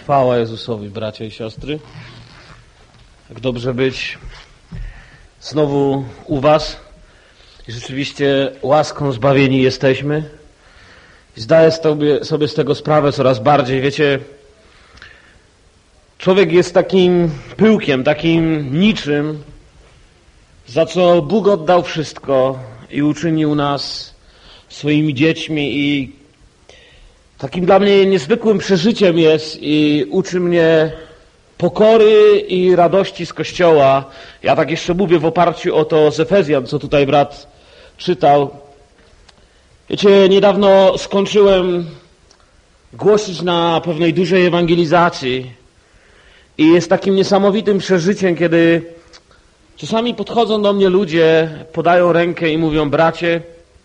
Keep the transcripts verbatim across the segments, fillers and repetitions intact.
Chwała Jezusowi, bracia i siostry. Jak dobrze być znowu u was. I rzeczywiście łaską zbawieni jesteśmy. I zdaję sobie, sobie z tego sprawę coraz bardziej. Wiecie, człowiek jest takim pyłkiem, takim niczym, za co Bóg oddał wszystko i uczynił nas swoimi dziećmi. I takim dla mnie niezwykłym przeżyciem jest i uczy mnie pokory i radości z Kościoła. Ja tak jeszcze mówię w oparciu o to z Efezjan, co tutaj brat czytał. Wiecie, niedawno skończyłem głosić na pewnej dużej ewangelizacji i jest takim niesamowitym przeżyciem, kiedy czasami podchodzą do mnie ludzie, podają rękę i mówią: bracie,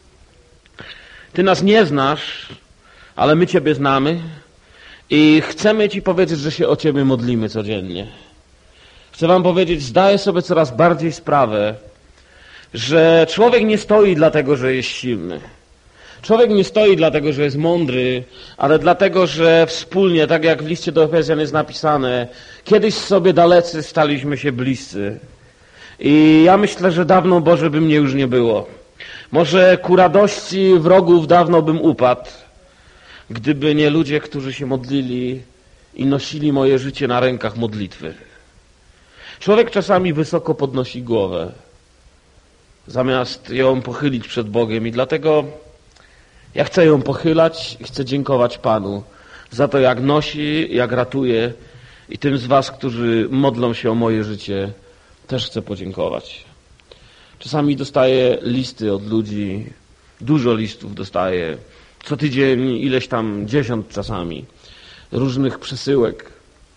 ty nas nie znasz, ale my ciebie znamy i chcemy ci powiedzieć, że się o ciebie modlimy codziennie. Chcę wam powiedzieć, zdaję sobie coraz bardziej sprawę, że człowiek nie stoi dlatego, że jest silny. Człowiek nie stoi dlatego, że jest mądry, ale dlatego, że wspólnie, tak jak w liście do Efezjan jest napisane, kiedyś sobie dalecy staliśmy się bliscy. I ja myślę, że dawno, Boże, by mnie już nie było. Może ku radości wrogów dawno bym upadł, gdyby nie ludzie, którzy się modlili i nosili moje życie na rękach modlitwy. Człowiek czasami wysoko podnosi głowę, zamiast ją pochylić przed Bogiem, i dlatego ja chcę ją pochylać i chcę dziękować Panu za to, jak nosi, jak ratuje, i tym z was, którzy modlą się o moje życie, też chcę podziękować. Czasami dostaję listy od ludzi, dużo listów dostaję, co tydzień ileś tam, dziesiąt czasami, różnych przesyłek,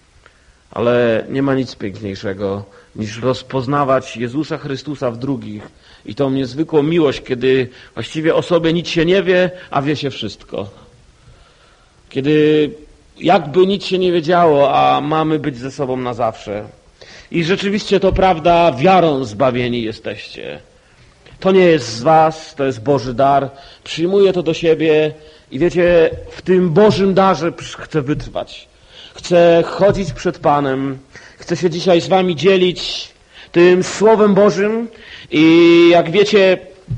ale nie ma nic piękniejszego niż rozpoznawać Jezusa Chrystusa w drugich i tą niezwykłą miłość, kiedy właściwie o sobie nic się nie wie, a wie się wszystko. Kiedy jakby nic się nie wiedziało, a mamy być ze sobą na zawsze. I rzeczywiście to prawda, wiarą zbawieni jesteście. To nie jest z was, to jest Boży dar. Przyjmuję to do siebie i wiecie, w tym Bożym darze chcę wytrwać. Chcę chodzić przed Panem. Chcę się dzisiaj z wami dzielić tym Słowem Bożym i jak wiecie,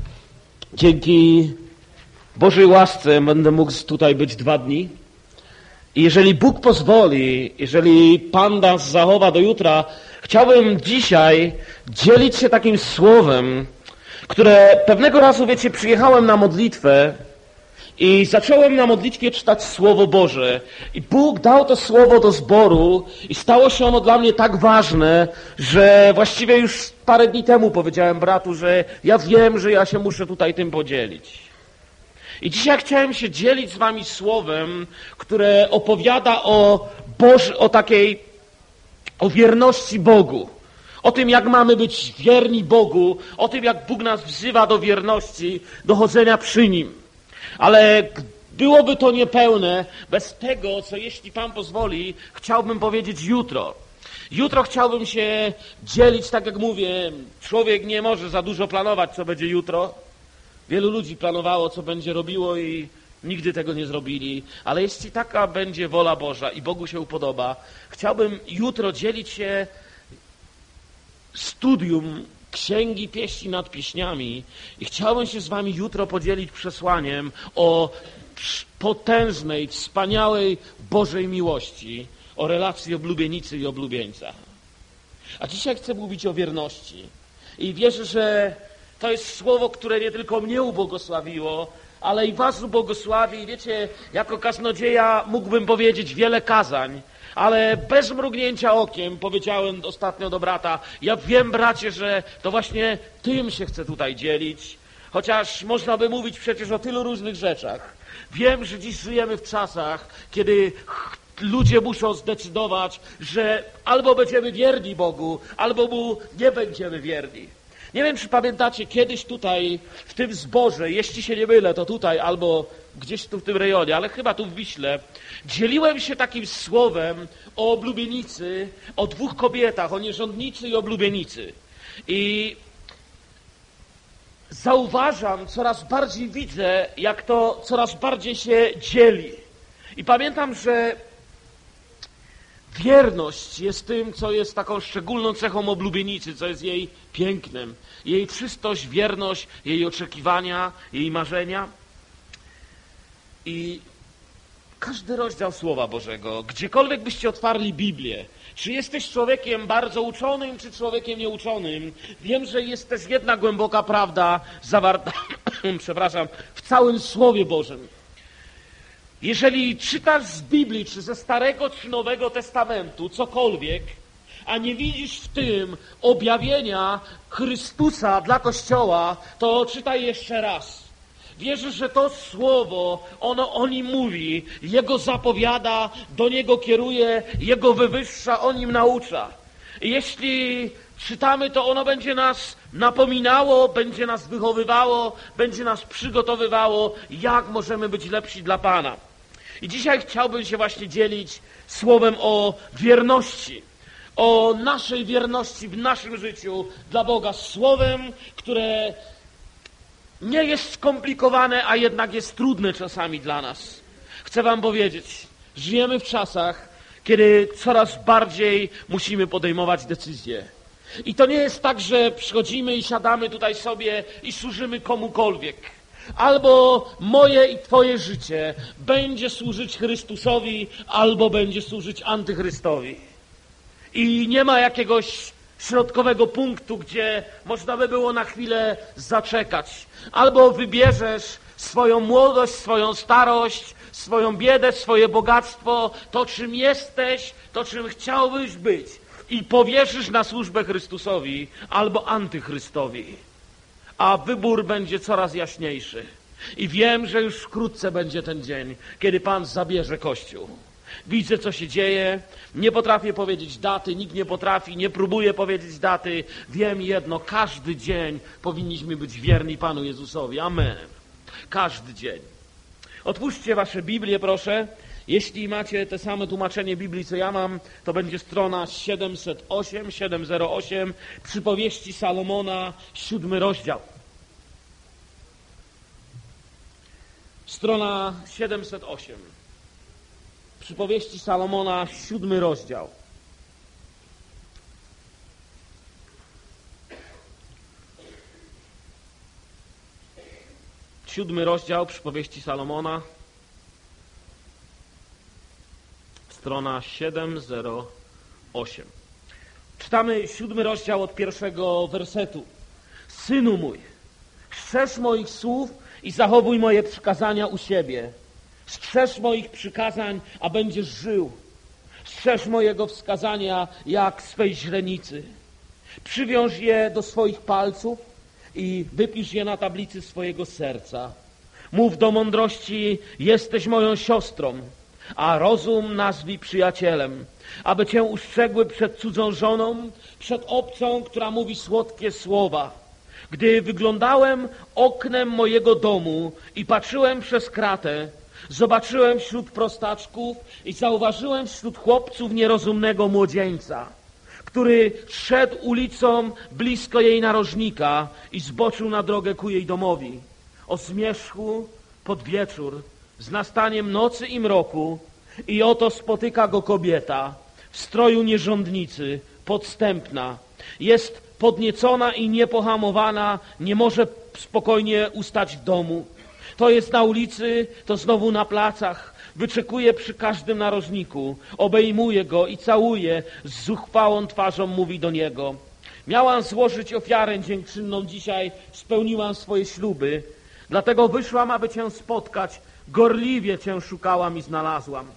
dzięki Bożej łasce będę mógł tutaj być dwa dni. I jeżeli Bóg pozwoli, jeżeli Pan nas zachowa do jutra, chciałbym dzisiaj dzielić się takim słowem, które pewnego razu, wiecie, przyjechałem na modlitwę i zacząłem na modlitwie czytać Słowo Boże. I Bóg dał to Słowo do zboru i stało się ono dla mnie tak ważne, że właściwie już parę dni temu powiedziałem bratu, że ja wiem, że ja się muszę tutaj tym podzielić. I dzisiaj chciałem się dzielić z wami słowem, które opowiada o Boży, o takiej, o wierności Bogu. O tym, jak mamy być wierni Bogu, o tym, jak Bóg nas wzywa do wierności, do chodzenia przy Nim. Ale byłoby to niepełne bez tego, co, jeśli Pan pozwoli, chciałbym powiedzieć jutro. Jutro chciałbym się dzielić, tak jak mówię, człowiek nie może za dużo planować, co będzie jutro. Wielu ludzi planowało, co będzie robiło i nigdy tego nie zrobili. Ale jeśli taka będzie wola Boża i Bogu się upodoba, chciałbym jutro dzielić się studium Księgi Pieśni nad Pieśniami i chciałbym się z wami jutro podzielić przesłaniem o potężnej, wspaniałej Bożej miłości, o relacji oblubienicy i oblubieńca. A dzisiaj chcę mówić o wierności i wierzę, że to jest słowo, które nie tylko mnie ubłogosławiło, ale i was ubłogosławi. I wiecie, jako kaznodzieja mógłbym powiedzieć wiele kazań, ale bez mrugnięcia okiem powiedziałem ostatnio do brata: ja wiem, bracie, że to właśnie tym się chcę tutaj dzielić, chociaż można by mówić przecież o tylu różnych rzeczach. Wiem, że dziś żyjemy w czasach, kiedy ludzie muszą zdecydować, że albo będziemy wierni Bogu, albo Mu nie będziemy wierni. Nie wiem, czy pamiętacie, kiedyś tutaj w tym zborze, jeśli się nie mylę, to tutaj albo gdzieś tu w tym rejonie, ale chyba tu w Wiśle, dzieliłem się takim słowem o oblubienicy, o dwóch kobietach, o nierządnicy i oblubienicy. I zauważam, coraz bardziej widzę, jak to coraz bardziej się dzieli. I pamiętam, że Wierność jest tym, co jest taką szczególną cechą oblubienicy, co jest jej pięknem. Jej czystość, wierność, jej oczekiwania, jej marzenia. I każdy rozdział Słowa Bożego, gdziekolwiek byście otwarli Biblię, czy jesteś człowiekiem bardzo uczonym, czy człowiekiem nieuczonym, wiem, że jest też jedna głęboka prawda zawarta, przepraszam, w całym Słowie Bożym. Jeżeli czytasz z Biblii, czy ze Starego, czy Nowego Testamentu, cokolwiek, a nie widzisz w tym objawienia Chrystusa dla Kościoła, to czytaj jeszcze raz. Wierzysz, że to Słowo, ono o Nim mówi, Jego zapowiada, do Niego kieruje, Jego wywyższa, o Nim naucza. I jeśli czytamy, to ono będzie nas napominało, będzie nas wychowywało, będzie nas przygotowywało, jak możemy być lepsi dla Pana. I dzisiaj chciałbym się właśnie dzielić słowem o wierności, o naszej wierności w naszym życiu dla Boga. Słowem, które nie jest skomplikowane, a jednak jest trudne czasami dla nas. Chcę wam powiedzieć, żyjemy w czasach, kiedy coraz bardziej musimy podejmować decyzje. I to nie jest tak, że przychodzimy i siadamy tutaj sobie i służymy komukolwiek. Albo moje i twoje życie będzie służyć Chrystusowi, albo będzie służyć antychrystowi. I nie ma jakiegoś środkowego punktu, gdzie można by było na chwilę zaczekać. Albo wybierzesz swoją młodość, swoją starość, swoją biedę, swoje bogactwo, to czym jesteś, to czym chciałbyś być i powierzysz na służbę Chrystusowi albo antychrystowi. A wybór będzie coraz jaśniejszy. I wiem, że już wkrótce będzie ten dzień, kiedy Pan zabierze Kościół. Widzę, co się dzieje. Nie potrafię powiedzieć daty, nikt nie potrafi, nie próbuje powiedzieć daty. Wiem jedno, każdy dzień powinniśmy być wierni Panu Jezusowi. Amen. Każdy dzień. Otwórzcie wasze Biblię, proszę. Jeśli macie te same tłumaczenie Biblii, co ja mam, to będzie strona siedemset osiem, siedemset osiem, Przypowieści Salomona, siódmy rozdział. Strona siedemset osiem. Przypowieści Salomona, siódmy rozdział. Siódmy rozdział Przypowieści Salomona. Strona siedemset osiem. Czytamy siódmy rozdział od pierwszego wersetu. Synu mój, strzeż moich słów i zachowuj moje przykazania u siebie. Strzeż moich przykazań, a będziesz żył. Strzeż mojego wskazania jak swej źrenicy. Przywiąż je do swoich palców i wypisz je na tablicy swojego serca. Mów do mądrości, jesteś moją siostrą, a rozum nazwij przyjacielem, aby cię ustrzegły przed cudzą żoną, przed obcą, która mówi słodkie słowa. Gdy wyglądałem oknem mojego domu i patrzyłem przez kratę, zobaczyłem wśród prostaczków i zauważyłem wśród chłopców nierozumnego młodzieńca, który szedł ulicą blisko jej narożnika i zboczył na drogę ku jej domowi. O zmierzchu pod wieczór, z nastaniem nocy i mroku, i oto spotyka go kobieta w stroju nierządnicy, podstępna. Jest podniecona i niepohamowana, nie może spokojnie ustać w domu. To jest na ulicy, to znowu na placach. Wyczekuje przy każdym narożniku, obejmuje go i całuje, z zuchwałą twarzą mówi do niego. Miałam złożyć ofiarę dziękczynną dzisiaj, spełniłam swoje śluby, dlatego wyszłam, aby cię spotkać, gorliwie cię szukałam i znalazłam.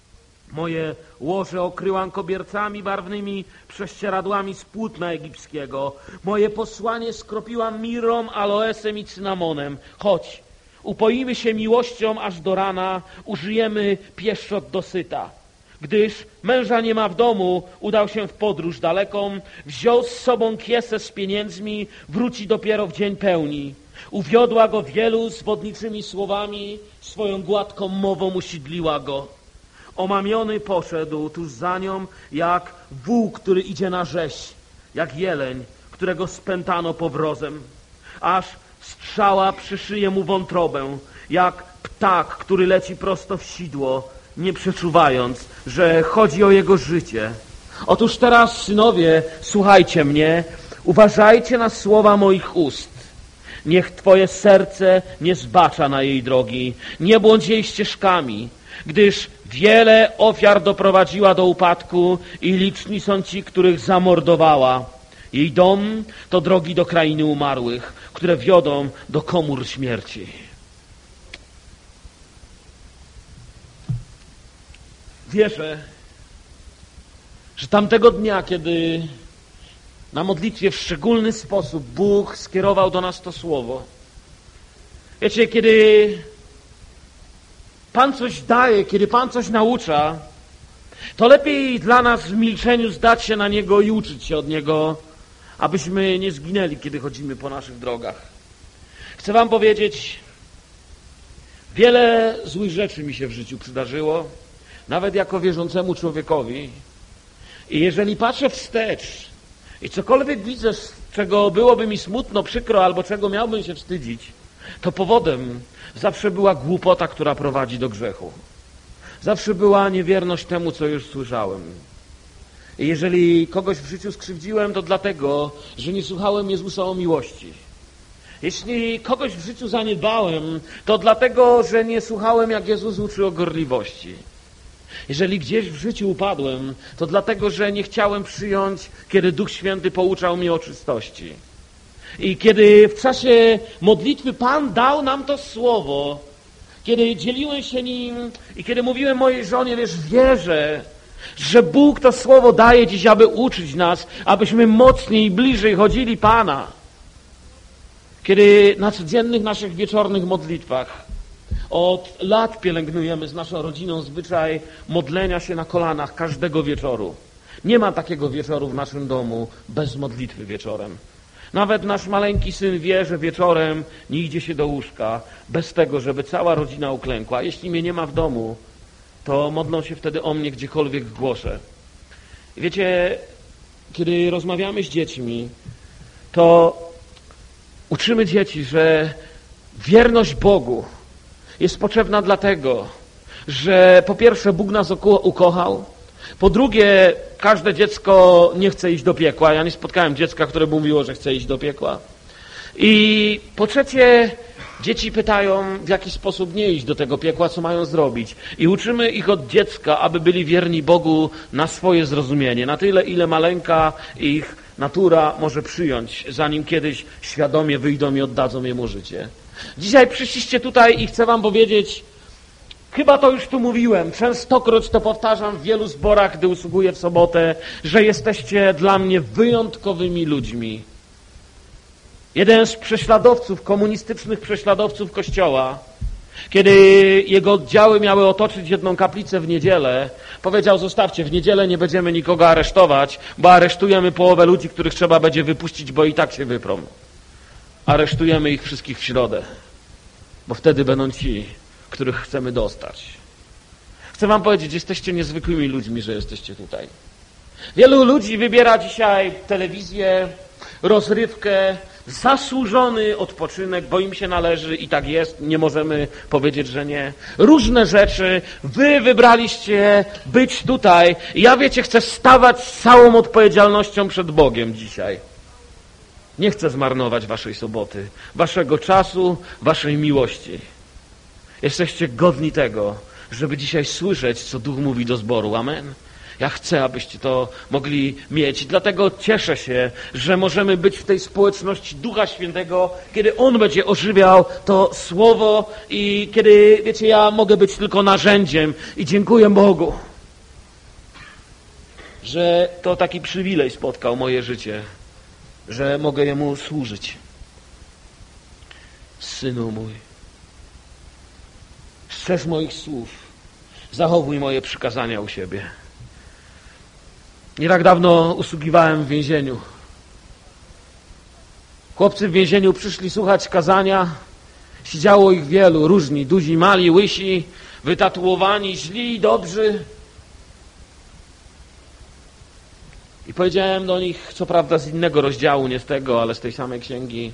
Moje łoże okryłam kobiercami barwnymi, prześcieradłami z płótna egipskiego. Moje posłanie skropiłam mirą, aloesem i cynamonem. Chodź, upoimy się miłością aż do rana, użyjemy pieszczot dosyta. Gdyż męża nie ma w domu, udał się w podróż daleką, wziął z sobą kiesę z pieniędzmi, wróci dopiero w dzień pełni. Uwiodła go wielu zwodniczymi słowami, swoją gładką mową usidliła go. Omamiony poszedł tuż za nią, jak wół, który idzie na rzeź, jak jeleń, którego spętano powrozem. Aż strzała przyszyje mu wątrobę, jak ptak, który leci prosto w sidło, nie przeczuwając, że chodzi o jego życie. Otóż teraz, synowie, słuchajcie mnie, uważajcie na słowa moich ust. Niech twoje serce nie zbacza na jej drogi, nie błądź jej ścieżkami, gdyż wiele ofiar doprowadziła do upadku i liczni są ci, których zamordowała. Jej dom to drogi do krainy umarłych, które wiodą do komór śmierci. Wierzę, że tamtego dnia, kiedy na modlitwie w szczególny sposób Bóg skierował do nas to słowo. Wiecie, kiedy Pan coś daje, kiedy Pan coś naucza, to lepiej dla nas w milczeniu zdać się na Niego i uczyć się od Niego, abyśmy nie zginęli, kiedy chodzimy po naszych drogach. Chcę wam powiedzieć, wiele złych rzeczy mi się w życiu przydarzyło, nawet jako wierzącemu człowiekowi. I jeżeli patrzę wstecz i cokolwiek widzę, z czego byłoby mi smutno, przykro, albo czego miałbym się wstydzić, to powodem zawsze była głupota, która prowadzi do grzechu. Zawsze była niewierność temu, co już słyszałem. I jeżeli kogoś w życiu skrzywdziłem, to dlatego, że nie słuchałem Jezusa o miłości. Jeśli kogoś w życiu zaniedbałem, to dlatego, że nie słuchałem, jak Jezus uczy o gorliwości. Jeżeli gdzieś w życiu upadłem, to dlatego, że nie chciałem przyjąć, kiedy Duch Święty pouczał mnie o czystości. I kiedy w czasie modlitwy Pan dał nam to słowo, kiedy dzieliłem się nim i kiedy mówiłem mojej żonie, wiesz, wierzę, że Bóg to słowo daje dziś, aby uczyć nas, abyśmy mocniej i bliżej chodzili Pana. Kiedy na codziennych naszych wieczornych modlitwach od lat pielęgnujemy z naszą rodziną zwyczaj modlenia się na kolanach każdego wieczoru. Nie ma takiego wieczoru w naszym domu bez modlitwy wieczorem. Nawet nasz maleńki syn wie, że wieczorem nie idzie się do łóżka bez tego, żeby cała rodzina uklękła. Jeśli mnie nie ma w domu, to modlą się wtedy o mnie gdziekolwiek głoszę. I wiecie, kiedy rozmawiamy z dziećmi, to uczymy dzieci, że wierność Bogu jest potrzebna dlatego, że po pierwsze Bóg nas ukochał, po drugie każde dziecko nie chce iść do piekła. Ja nie spotkałem dziecka, które by mówiło, że chce iść do piekła. I po trzecie dzieci pytają, w jaki sposób nie iść do tego piekła, co mają zrobić. I uczymy ich od dziecka, aby byli wierni Bogu na swoje zrozumienie, na tyle, ile maleńka ich natura może przyjąć, zanim kiedyś świadomie wyjdą i oddadzą Jemu życie. Dzisiaj przyszliście tutaj i chcę wam powiedzieć, chyba to już tu mówiłem, częstokroć to powtarzam w wielu zborach, gdy usługuję w sobotę, że jesteście dla mnie wyjątkowymi ludźmi. Jeden z prześladowców, komunistycznych prześladowców Kościoła, kiedy jego oddziały miały otoczyć jedną kaplicę w niedzielę, powiedział: zostawcie, w niedzielę nie będziemy nikogo aresztować, bo aresztujemy połowę ludzi, których trzeba będzie wypuścić, bo i tak się wyprą. Aresztujemy ich wszystkich w środę, bo wtedy będą ci, których chcemy dostać. Chcę wam powiedzieć, jesteście niezwykłymi ludźmi, że jesteście tutaj. Wielu ludzi wybiera dzisiaj telewizję, rozrywkę, zasłużony odpoczynek, bo im się należy i tak jest, nie możemy powiedzieć, że nie. Różne rzeczy, wy wybraliście być tutaj. Ja, wiecie, chcę stawać z całą odpowiedzialnością przed Bogiem dzisiaj. Nie chcę zmarnować waszej soboty, waszego czasu, waszej miłości. Jesteście godni tego, żeby dzisiaj słyszeć, co Duch mówi do zboru. Amen. Ja chcę, abyście to mogli mieć. Dlatego cieszę się, że możemy być w tej społeczności Ducha Świętego, kiedy On będzie ożywiał to Słowo i kiedy, wiecie, ja mogę być tylko narzędziem i dziękuję Bogu, że to taki przywilej spotkał moje życie, że mogę Jemu służyć. Synu mój, strzeż moich słów, zachowuj moje przykazania u siebie. Nie tak dawno usługiwałem w więzieniu. Chłopcy w więzieniu przyszli słuchać kazania. Siedziało ich wielu, różni, duzi, mali, łysi, wytatuowani, źli i dobrzy. I powiedziałem do nich, co prawda z innego rozdziału, nie z tego, ale z tej samej księgi: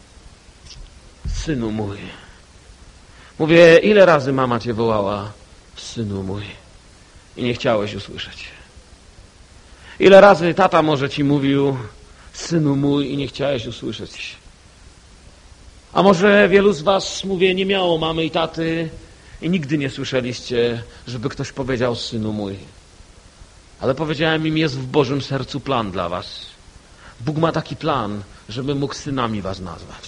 synu mój. Mówię, ile razy mama cię wołała, synu mój, i nie chciałeś usłyszeć. Ile razy tata może ci mówił, synu mój, i nie chciałeś usłyszeć. A może wielu z was, mówię, nie miało mamy i taty i nigdy nie słyszeliście, żeby ktoś powiedział, synu mój. Ale powiedziałem im, jest w Bożym sercu plan dla was. Bóg ma taki plan, żeby mógł synami was nazwać.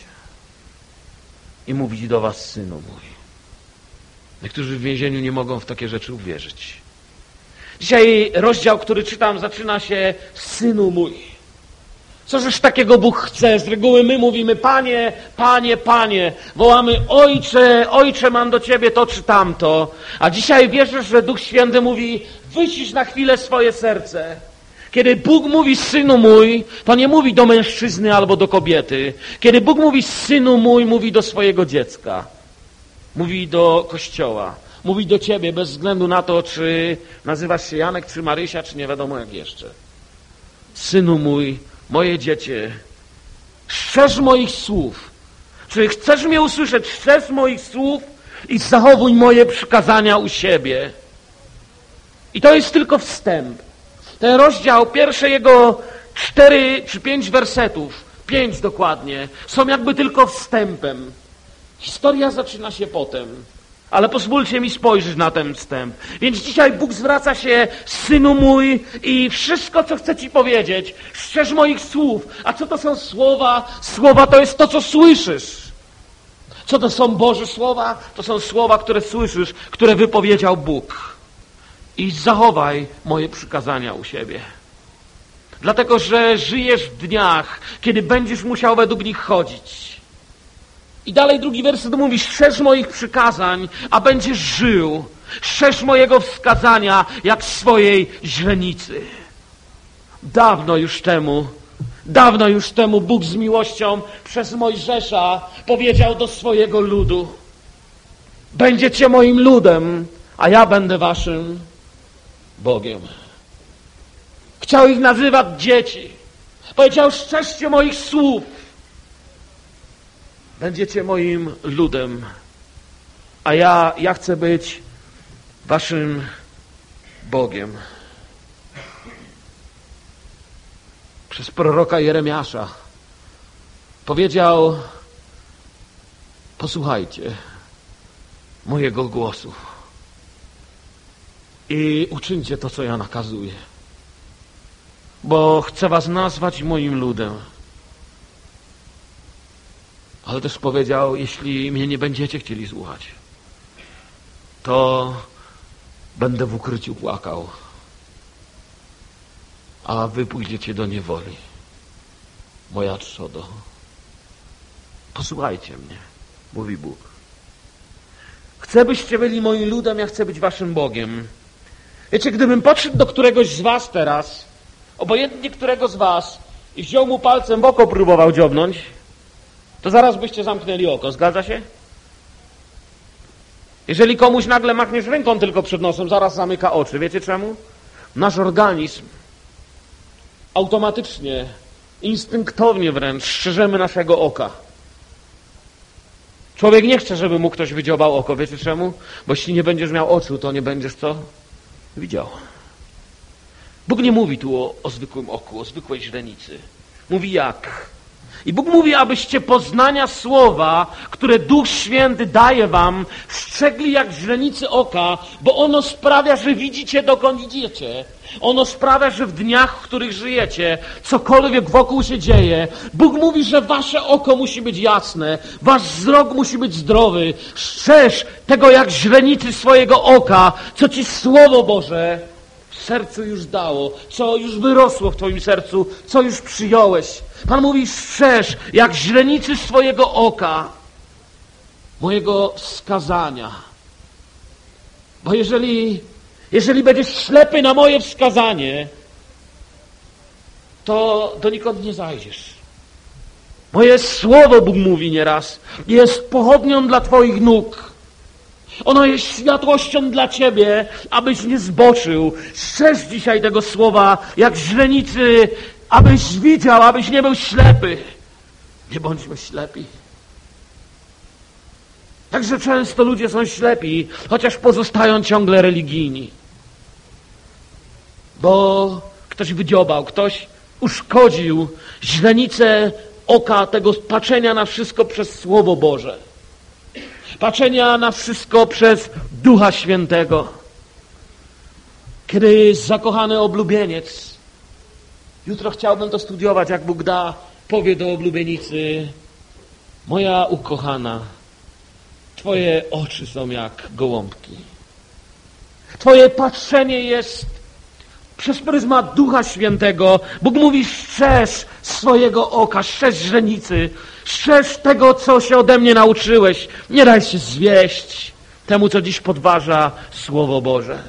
I mówić do was, synu mój. Niektórzy w więzieniu nie mogą w takie rzeczy uwierzyć. Dzisiaj rozdział, który czytam, zaczyna się, synu mój. Cożeż takiego Bóg chce? Z reguły my mówimy, Panie, Panie, Panie. Wołamy, Ojcze, Ojcze, mam do Ciebie to czy tamto. A dzisiaj wierzysz, że Duch Święty mówi, wycisz na chwilę swoje serce. Kiedy Bóg mówi, synu mój, to nie mówi do mężczyzny albo do kobiety. Kiedy Bóg mówi, synu mój, mówi do swojego dziecka. Mówi do Kościoła. Mówi do Ciebie bez względu na to, czy nazywasz się Janek, czy Marysia, czy nie wiadomo jak jeszcze. Synu mój, moje dziecię, strzeż moich słów. Czy chcesz mnie usłyszeć? Strzeż moich słów i zachowuj moje przykazania u siebie. I to jest tylko wstęp. Ten rozdział, pierwsze jego cztery czy pięć wersetów, pięć dokładnie, są jakby tylko wstępem. Historia zaczyna się potem. Ale pozwólcie mi spojrzeć na ten wstęp. Więc dzisiaj Bóg zwraca się, synu mój, i wszystko, co chcę ci powiedzieć, strzeż moich słów. A co to są słowa? Słowa to jest to, co słyszysz. Co to są Boże słowa? To są słowa, które słyszysz, które wypowiedział Bóg. I zachowaj moje przykazania u siebie. Dlatego, że żyjesz w dniach, kiedy będziesz musiał według nich chodzić. I dalej drugi werset mówi, strzeż moich przykazań, a będziesz żył. Strzeż mojego wskazania, jak swojej źrenicy. Dawno już temu, dawno już temu Bóg z miłością przez Mojżesza powiedział do swojego ludu, będziecie moim ludem, a ja będę waszym Bogiem. Chciał ich nazywać dzieci. Powiedział, strzeżcie moich słów. Będziecie moim ludem, a ja, ja chcę być waszym Bogiem. Przez proroka Jeremiasza powiedział, posłuchajcie mojego głosu i uczyńcie to, co ja nakazuję, bo chcę was nazwać moim ludem. Ale też powiedział, jeśli mnie nie będziecie chcieli słuchać, to będę w ukryciu płakał, a wy pójdziecie do niewoli, moja trzodo. Posłuchajcie mnie, mówi Bóg. Chcę, byście byli moim ludem, ja chcę być waszym Bogiem. Wiecie, gdybym podszedł do któregoś z was teraz, obojętnie którego z was, i wziął mu palcem w oko, próbował dziobnąć, to zaraz byście zamknęli oko. Zgadza się? Jeżeli komuś nagle machniesz ręką tylko przed nosem, zaraz zamyka oczy. Wiecie czemu? Nasz organizm automatycznie, instynktownie wręcz strzeżemy naszego oka. Człowiek nie chce, żeby mu ktoś wydziobał oko. Wiecie czemu? Bo jeśli nie będziesz miał oczu, to nie będziesz co? Widział. Bóg nie mówi tu o, o zwykłym oku, o zwykłej źrenicy. Mówi jak? I Bóg mówi, abyście poznania słowa, które Duch Święty daje wam, strzegli jak źrenicy oka, bo ono sprawia, że widzicie, dokąd idziecie. Ono sprawia, że w dniach, w których żyjecie, cokolwiek wokół się dzieje, Bóg mówi, że wasze oko musi być jasne, wasz wzrok musi być zdrowy. Strzeż tego jak źrenicy swojego oka, co ci Słowo Boże w sercu już dało, co już wyrosło w twoim sercu, co już przyjąłeś. Pan mówi, strzeż jak źrenicy swojego oka, mojego wskazania. Bo jeżeli, jeżeli będziesz ślepy na moje wskazanie, to donikąd nie zajdziesz. Moje słowo, Bóg mówi nieraz, jest pochodnią dla twoich nóg. Ono jest światłością dla ciebie, abyś nie zboczył. Strzeż dzisiaj tego słowa jak źrenicy, abyś widział, abyś nie był ślepy. Nie bądźmy ślepi. Także często ludzie są ślepi, chociaż pozostają ciągle religijni. Bo ktoś wydziobał, ktoś uszkodził źrenicę oka tego patrzenia na wszystko przez Słowo Boże. Patrzenia na wszystko przez Ducha Świętego. Kiedy zakochany oblubieniec, jutro chciałbym to studiować, jak Bóg da, powie do oblubienicy: moja ukochana, Twoje oczy są jak gołąbki. Twoje patrzenie jest przez pryzmat Ducha Świętego. Bóg mówi: strzeż swojego oka, strzeż źrenicy, strzeż tego, co się ode mnie nauczyłeś. Nie daj się zwieść temu, co dziś podważa Słowo Boże.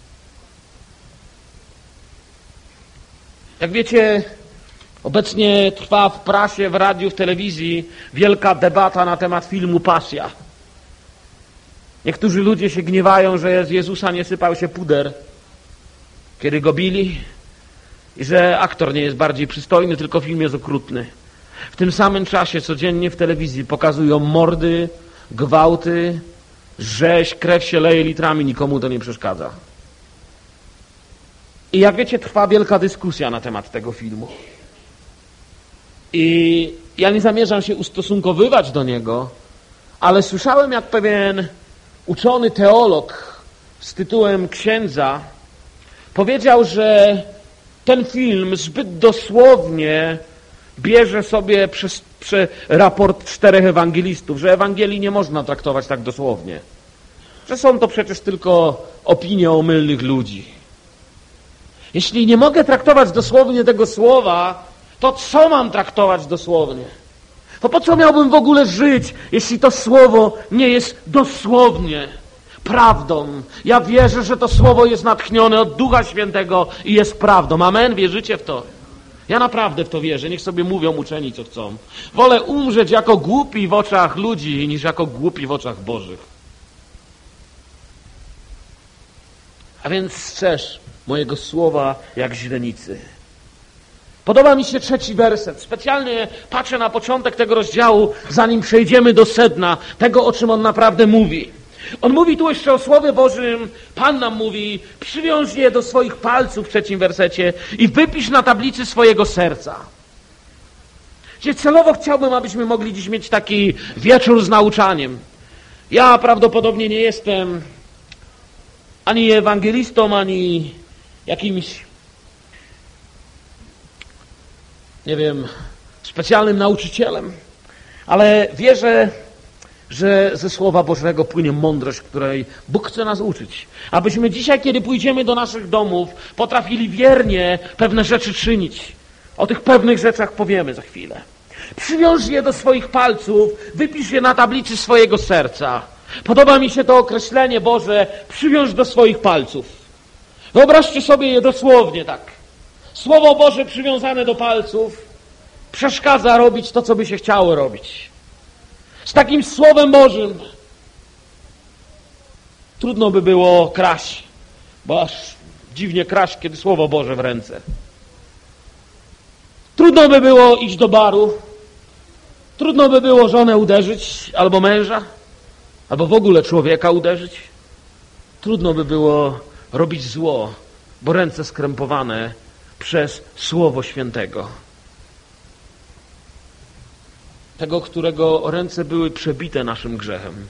Jak wiecie, obecnie trwa w prasie, w radiu, w telewizji wielka debata na temat filmu Pasja. Niektórzy ludzie się gniewają, że z Jezusa nie sypał się puder, kiedy go bili, i że aktor nie jest bardziej przystojny, tylko film jest okrutny. W tym samym czasie codziennie w telewizji pokazują mordy, gwałty, rzeź, krew się leje litrami, nikomu to nie przeszkadza. I jak wiecie, trwa wielka dyskusja na temat tego filmu. I ja nie zamierzam się ustosunkowywać do niego, ale słyszałem, jak pewien uczony teolog z tytułem księdza powiedział, że ten film zbyt dosłownie bierze sobie przez, przez raport czterech ewangelistów, że Ewangelii nie można traktować tak dosłownie. Że są to przecież tylko opinie omylnych ludzi. Jeśli nie mogę traktować dosłownie tego słowa, to co mam traktować dosłownie? To po co miałbym w ogóle żyć, jeśli to słowo nie jest dosłownie prawdą? Ja wierzę, że to słowo jest natchnione od Ducha Świętego i jest prawdą. Amen? Wierzycie w to? Ja naprawdę w to wierzę. Niech sobie mówią uczeni, co chcą. Wolę umrzeć jako głupi w oczach ludzi, niż jako głupi w oczach Bożych. A więc strzeż mojego słowa jak źrenicy. Podoba mi się trzeci werset. Specjalnie patrzę na początek tego rozdziału, zanim przejdziemy do sedna, tego, o czym on naprawdę mówi. On mówi tu jeszcze o Słowie Bożym. Pan nam mówi: przywiąż je do swoich palców w trzecim wersecie i wypisz na tablicy swojego serca. Gdzie celowo chciałbym, abyśmy mogli dziś mieć taki wieczór z nauczaniem. Ja prawdopodobnie nie jestem ani ewangelistą, ani jakimś, nie wiem, specjalnym nauczycielem, ale wierzę, że ze Słowa Bożego płynie mądrość, której Bóg chce nas uczyć. Abyśmy dzisiaj, kiedy pójdziemy do naszych domów, potrafili wiernie pewne rzeczy czynić. O tych pewnych rzeczach powiemy za chwilę. Przywiąż je do swoich palców, wypisz je na tablicy swojego serca. Podoba mi się to określenie Boże: przywiąż do swoich palców. Wyobraźcie sobie je dosłownie tak. Słowo Boże przywiązane do palców przeszkadza robić to, co by się chciało robić. Z takim Słowem Bożym trudno by było kraść, bo aż dziwnie kraść, kiedy Słowo Boże w ręce. Trudno by było iść do baru, trudno by było żonę uderzyć, albo męża, albo w ogóle człowieka uderzyć. Trudno by było robić zło, bo ręce skrępowane przez Słowo Świętego. Tego, którego ręce były przebite naszym grzechem.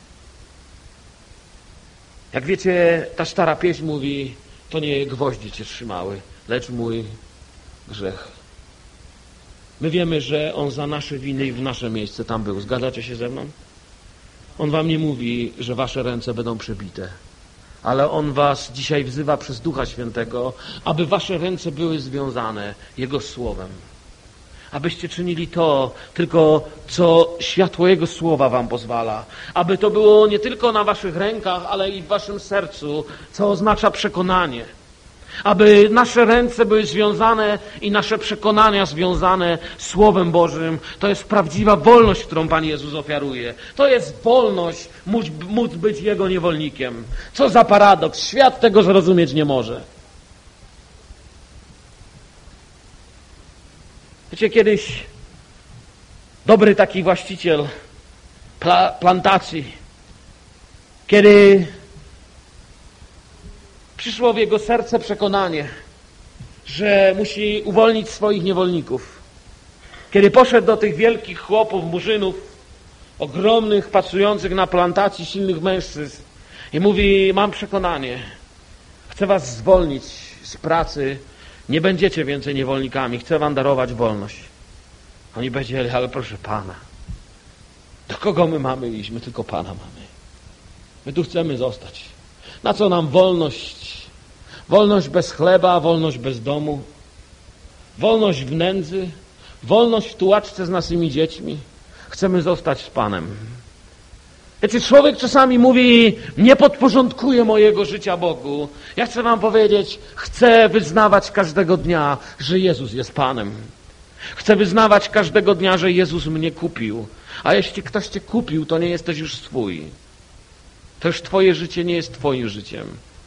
Jak wiecie, ta stara pieśń mówi: to nie gwoździe cię trzymały, lecz mój grzech. My wiemy, że On za nasze winy i w nasze miejsce tam był. Zgadzacie się ze mną? On wam nie mówi, że wasze ręce będą przebite, ale On was dzisiaj wzywa przez Ducha Świętego, aby wasze ręce były związane Jego Słowem. Abyście czynili to tylko, co światło Jego Słowa wam pozwala. Aby to było nie tylko na waszych rękach, ale i w waszym sercu, co oznacza przekonanie. Aby nasze ręce były związane i nasze przekonania związane Słowem Bożym. To jest prawdziwa wolność, którą Pan Jezus ofiaruje. To jest wolność móc, móc być Jego niewolnikiem. Co za paradoks. Świat tego zrozumieć nie może. Wiecie, kiedyś dobry taki właściciel pla- plantacji Kiedy przyszło w jego serce przekonanie, że musi uwolnić swoich niewolników, kiedy poszedł do tych wielkich chłopów, murzynów, ogromnych, pracujących na plantacji, silnych mężczyzn i mówi: mam przekonanie, chcę was zwolnić z pracy, nie będziecie więcej niewolnikami, chcę wam darować wolność. Oni powiedzieli: ale proszę Pana, do kogo my mamy iść? My tylko Pana mamy. My tu chcemy zostać. Na co nam wolność? Wolność bez chleba, wolność bez domu, wolność w nędzy, wolność w tułaczce z naszymi dziećmi. Chcemy zostać z Panem. Wiecie, człowiek czasami mówi: nie podporządkuję mojego życia Bogu. Ja chcę wam powiedzieć, chcę wyznawać każdego dnia, że Jezus jest Panem. Chcę wyznawać każdego dnia, że Jezus mnie kupił. A jeśli ktoś cię kupił, to nie jesteś już swój. To już twoje życie nie jest twoim życiem.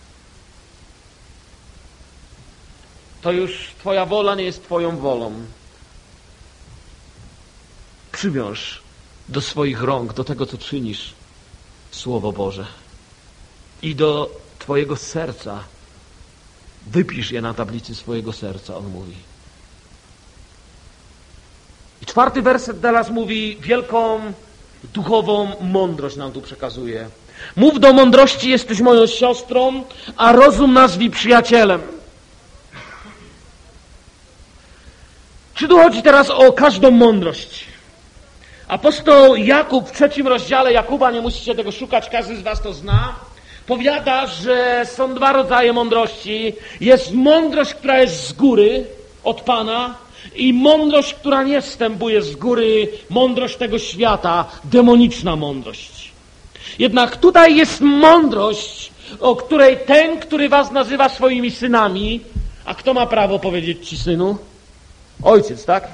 To już twoja wola nie jest twoją wolą. Przywiąż do swoich rąk, do tego, co czynisz, Słowo Boże. I do twojego serca. Wypisz je na tablicy swojego serca, on mówi. I czwarty werset teraz mówi, wielką duchową mądrość nam tu przekazuje. Mów do mądrości, jesteś moją siostrą, a rozum nazwij przyjacielem. Czy tu chodzi teraz o każdą mądrość? Apostoł Jakub w trzecim rozdziale Jakuba, nie musicie tego szukać, każdy z was to zna, powiada, że są dwa rodzaje mądrości. Jest mądrość, która jest z góry, od Pana, i mądrość, która nie wstępuje z góry, mądrość tego świata, demoniczna mądrość. Jednak tutaj jest mądrość, o której ten, który was nazywa swoimi synami, a kto ma prawo powiedzieć ci synu? Ojciec, tak?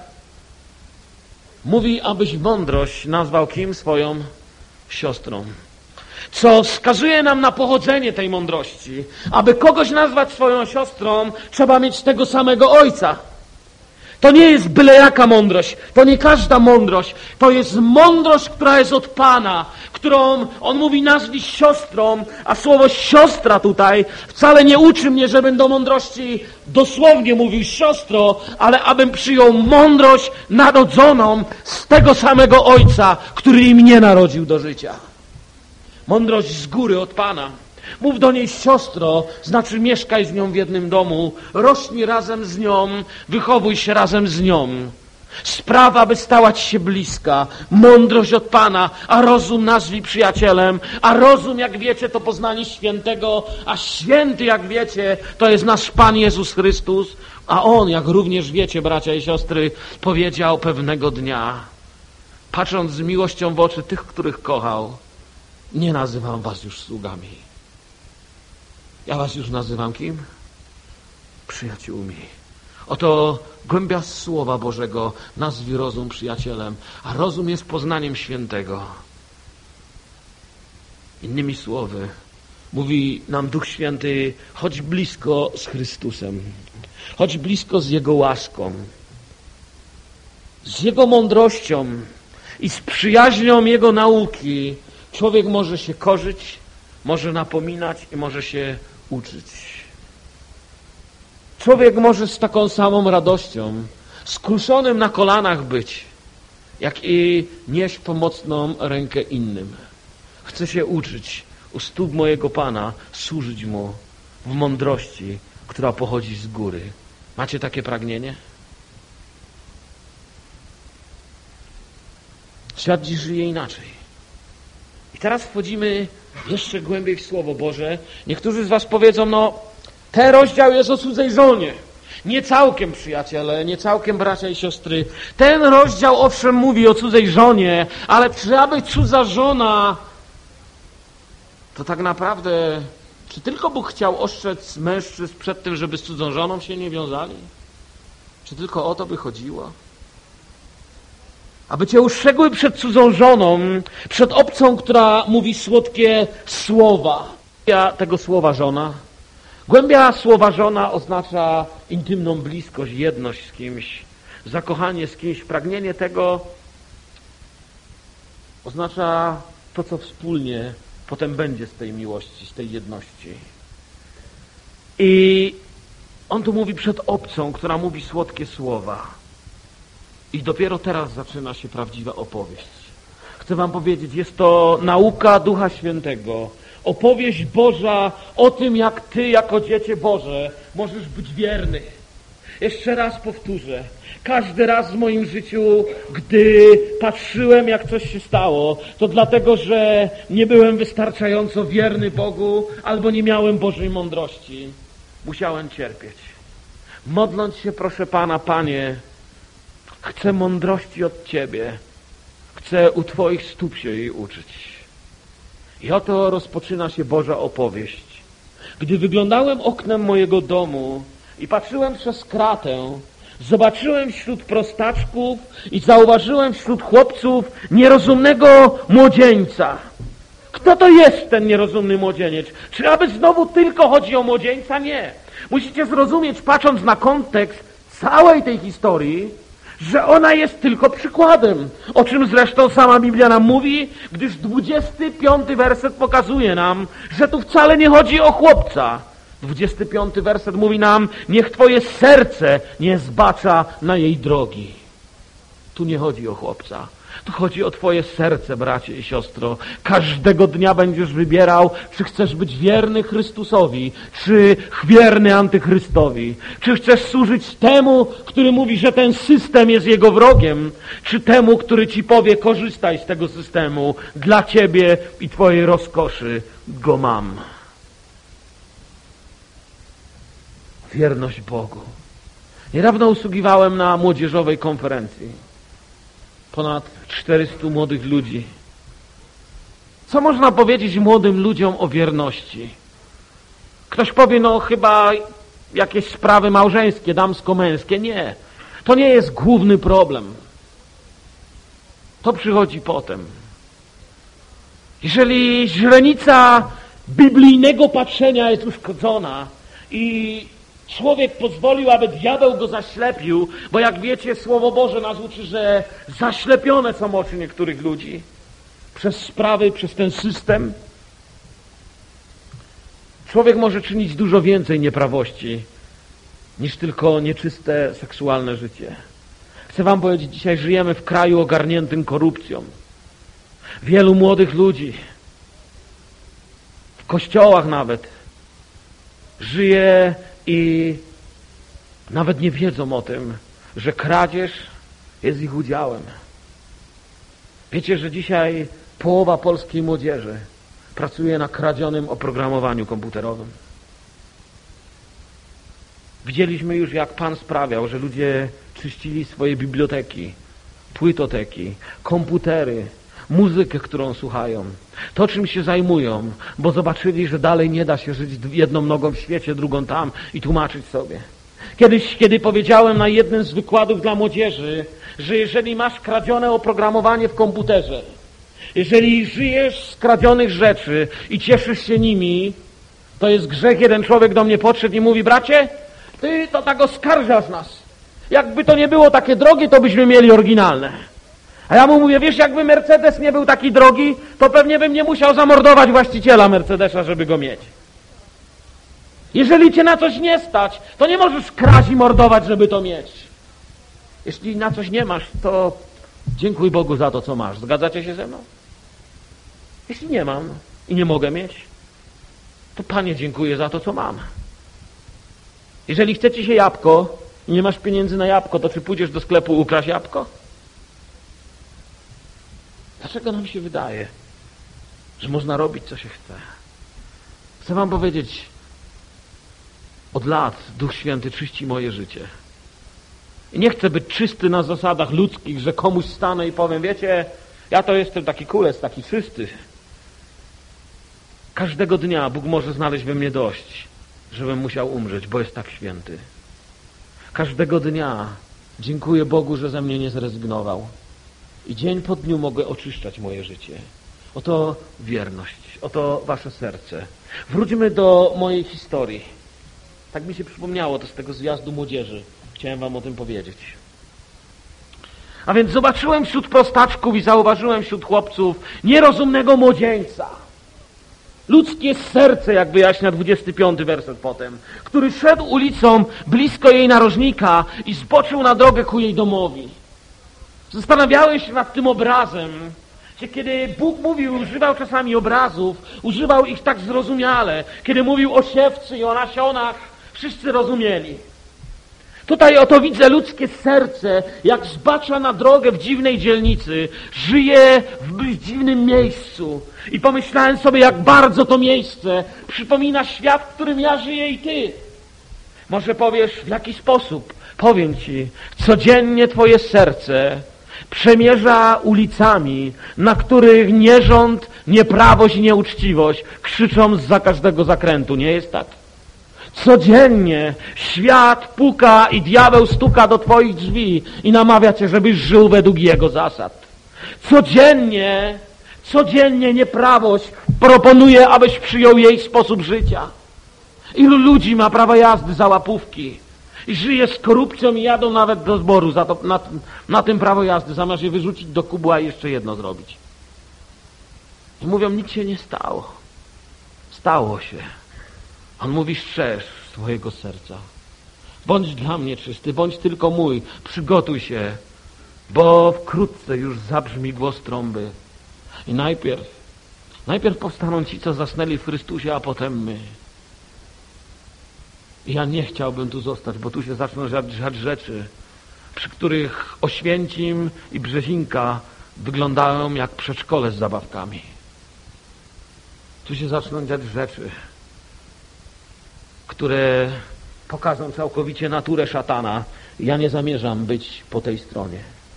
Mówi, abyś mądrość nazwał kim? Swoją siostrą. Co wskazuje nam na pochodzenie tej mądrości. Aby kogoś nazwać swoją siostrą, trzeba mieć tego samego ojca. To nie jest byle jaka mądrość, to nie każda mądrość, to jest mądrość, która jest od Pana, którą on mówi nazwij siostrą, a słowo siostra tutaj wcale nie uczy mnie, żebym do mądrości dosłownie mówił siostro, ale abym przyjął mądrość narodzoną z tego samego Ojca, który i mnie narodził do życia. Mądrość z góry od Pana. Mów do niej siostro, znaczy mieszkaj z nią w jednym domu, rośnij razem z nią, wychowuj się razem z nią. Spraw, aby stała ci się bliska. Mądrość od Pana, a rozum nazwij przyjacielem. A rozum, jak wiecie, to poznanie świętego, a święty, jak wiecie, to jest nasz Pan Jezus Chrystus. A On, jak również wiecie, bracia i siostry, powiedział pewnego dnia, patrząc z miłością w oczy tych, których kochał, nie nazywam was już sługami. Ja was już nazywam kim? Przyjaciółmi. Oto głębia Słowa Bożego, nazwij rozum przyjacielem, a rozum jest poznaniem świętego. Innymi słowy, mówi nam Duch Święty, chodź blisko z Chrystusem, chodź blisko z Jego łaską, z Jego mądrością i z przyjaźnią Jego nauki. Człowiek może się korzyć, może napominać i może się uczyć. Człowiek może z taką samą radością, skruszonym na kolanach być, jak i nieść pomocną rękę innym. Chcę się uczyć u stóp mojego Pana, służyć Mu w mądrości, która pochodzi z góry. Macie takie pragnienie? Świat dziś żyje inaczej. I teraz wchodzimy jeszcze głębiej w Słowo Boże. Niektórzy z was powiedzą, no ten rozdział jest o cudzej żonie. Nie całkiem, przyjaciele, nie całkiem, bracia i siostry. Ten rozdział owszem mówi o cudzej żonie, ale czy aby cudza żona, to tak naprawdę, czy tylko Bóg chciał ostrzec mężczyzn przed tym, żeby z cudzą żoną się nie wiązali? Czy tylko o to by chodziło? Aby cię ustrzegły przed cudzą żoną, przed obcą, która mówi słodkie słowa. Głębia tego słowa żona. Głębia słowa żona oznacza intymną bliskość, jedność z kimś, zakochanie z kimś, pragnienie tego oznacza to, co wspólnie potem będzie z tej miłości, z tej jedności. I on tu mówi przed obcą, która mówi słodkie słowa. I dopiero teraz zaczyna się prawdziwa opowieść. Chcę wam powiedzieć, jest to nauka Ducha Świętego. Opowieść Boża o tym, jak ty jako dziecię Boże możesz być wierny. Jeszcze raz powtórzę. Każdy raz w moim życiu, gdy patrzyłem, jak coś się stało, to dlatego, że nie byłem wystarczająco wierny Bogu albo nie miałem Bożej mądrości. Musiałem cierpieć. Modląc się, proszę Pana, Panie, chcę mądrości od Ciebie. Chcę u Twoich stóp się jej uczyć. I oto rozpoczyna się Boża opowieść. Gdy wyglądałem oknem mojego domu i patrzyłem przez kratę, zobaczyłem wśród prostaczków i zauważyłem wśród chłopców nierozumnego młodzieńca. Kto to jest ten nierozumny młodzieniec? Czy aby znowu tylko chodzi o młodzieńca? Nie. Musicie zrozumieć, patrząc na kontekst całej tej historii, że ona jest tylko przykładem, o czym zresztą sama Biblia nam mówi, gdyż dwudziesty piąty werset pokazuje nam, że tu wcale nie chodzi o chłopca. dwudziesty piąty werset mówi nam, niech Twoje serce nie zbacza na jej drogi. Tu nie chodzi o chłopca. Tu chodzi o Twoje serce, bracie i siostro. Każdego dnia będziesz wybierał, czy chcesz być wierny Chrystusowi, czy wierny Antychrystowi. Czy chcesz służyć temu, który mówi, że ten system jest jego wrogiem, czy temu, który ci powie, korzystaj z tego systemu. Dla Ciebie i Twojej rozkoszy go mam. Wierność Bogu. Niedawno usługiwałem na młodzieżowej konferencji. Ponad czterystu młodych ludzi. Co można powiedzieć młodym ludziom o wierności? Ktoś powie, no chyba jakieś sprawy małżeńskie, damsko-męskie. Nie. To nie jest główny problem. To przychodzi potem. Jeżeli źrenica biblijnego patrzenia jest uszkodzona i człowiek pozwolił, aby diabeł go zaślepił, bo jak wiecie, Słowo Boże nas uczy, że zaślepione są oczy niektórych ludzi przez sprawy, przez ten system. Człowiek może czynić dużo więcej nieprawości niż tylko nieczyste seksualne życie. Chcę wam powiedzieć, dzisiaj żyjemy w kraju ogarniętym korupcją. Wielu młodych ludzi, w kościołach nawet, żyje i nawet nie wiedzą o tym, że kradzież jest ich udziałem. Wiecie, że dzisiaj połowa polskiej młodzieży pracuje na kradzionym oprogramowaniu komputerowym. Widzieliśmy już, jak Pan sprawiał, że ludzie czyścili swoje biblioteki, płytoteki, komputery, muzykę, którą słuchają. To, czym się zajmują, bo zobaczyli, że dalej nie da się żyć jedną nogą w świecie, drugą tam i tłumaczyć sobie. Kiedyś, kiedy powiedziałem na jednym z wykładów dla młodzieży, że jeżeli masz kradzione oprogramowanie w komputerze, jeżeli żyjesz z kradzionych rzeczy i cieszysz się nimi, to jest grzech. Jeden człowiek do mnie podszedł i mówi, bracie, ty to tak oskarżasz nas. Jakby to nie było takie drogie, to byśmy mieli oryginalne. A ja mu mówię, wiesz, jakby Mercedes nie był taki drogi, to pewnie bym nie musiał zamordować właściciela Mercedesa, żeby go mieć. Jeżeli cię na coś nie stać, to nie możesz kraść i mordować, żeby to mieć. Jeśli na coś nie masz, to dziękuj Bogu za to, co masz. Zgadzacie się ze mną? Jeśli nie mam i nie mogę mieć, to Panie, dziękuję za to, co mam. Jeżeli chce ci się jabłko i nie masz pieniędzy na jabłko, to czy pójdziesz do sklepu ukraść jabłko? Dlaczego nam się wydaje, że można robić, co się chce? Chcę wam powiedzieć, od lat Duch Święty czyści moje życie. I nie chcę być czysty na zasadach ludzkich, że komuś stanę i powiem, wiecie, ja to jestem taki kulec, taki czysty. Każdego dnia Bóg może znaleźć we mnie dość, żebym musiał umrzeć, bo jest tak święty. Każdego dnia dziękuję Bogu, że ze mnie nie zrezygnował. I dzień po dniu mogę oczyszczać moje życie. Oto wierność, oto wasze serce. Wróćmy do mojej historii. Tak mi się przypomniało to z tego zjazdu młodzieży. Chciałem wam o tym powiedzieć. A więc zobaczyłem wśród prostaczków i zauważyłem wśród chłopców nierozumnego młodzieńca. Ludzkie serce, jak wyjaśnia dwudziesty piąty werset potem, który szedł ulicą blisko jej narożnika i zboczył na drogę ku jej domowi. Zastanawiałem się nad tym obrazem, że kiedy Bóg mówił, używał czasami obrazów, używał ich tak zrozumiale. Kiedy mówił o siewcy i o nasionach, wszyscy rozumieli. Tutaj oto widzę ludzkie serce, jak zbacza na drogę w dziwnej dzielnicy, żyje w dziwnym miejscu. I pomyślałem sobie, jak bardzo to miejsce przypomina świat, w którym ja żyję i ty. Może powiesz, w jaki sposób? Powiem ci, codziennie twoje serce przemierza ulicami, na których nierząd, nieprawość i nieuczciwość krzyczą zza każdego zakrętu. Nie jest tak? Codziennie świat puka i diabeł stuka do twoich drzwi i namawia cię, żebyś żył według jego zasad. Codziennie, codziennie nieprawość proponuje, abyś przyjął jej sposób życia. Ilu ludzi ma prawo jazdy za łapówki i żyje z korupcją i jadą nawet do zboru za to, na, na tym prawo jazdy, zamiast je wyrzucić do kubła i jeszcze jedno zrobić. I mówią, nic się nie stało. Stało się. On mówi, strzeż swojego serca. Bądź dla mnie czysty, bądź tylko mój. Przygotuj się, bo wkrótce już zabrzmi głos trąby. I najpierw, najpierw powstaną ci, co zasnęli w Chrystusie, a potem my. I ja nie chciałbym tu zostać, bo tu się zaczną dziać rzeczy, przy których Oświęcim i Brzezinka wyglądają jak przedszkole z zabawkami. Tu się zaczną dziać rzeczy, które pokażą całkowicie naturę szatana. Ja nie zamierzam być po tej stronie.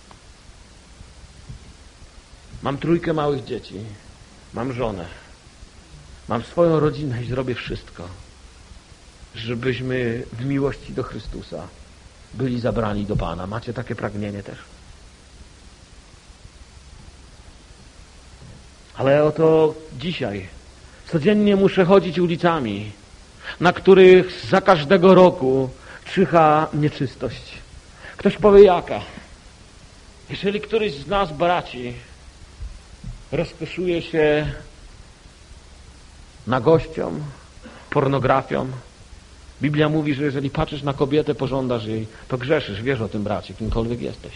Mam trójkę małych dzieci, mam żonę, mam swoją rodzinę i zrobię wszystko, żebyśmy w miłości do Chrystusa byli zabrani do Pana. Macie takie pragnienie też? Ale oto dzisiaj codziennie muszę chodzić ulicami, na których za każdego roku czyha nieczystość. Ktoś powie, jaka? Jeżeli któryś z nas, braci, rozkoszuje się nagością, pornografią, Biblia mówi, że jeżeli patrzysz na kobietę, pożądasz jej, to grzeszysz. Wiesz o tym, bracie, kimkolwiek jesteś.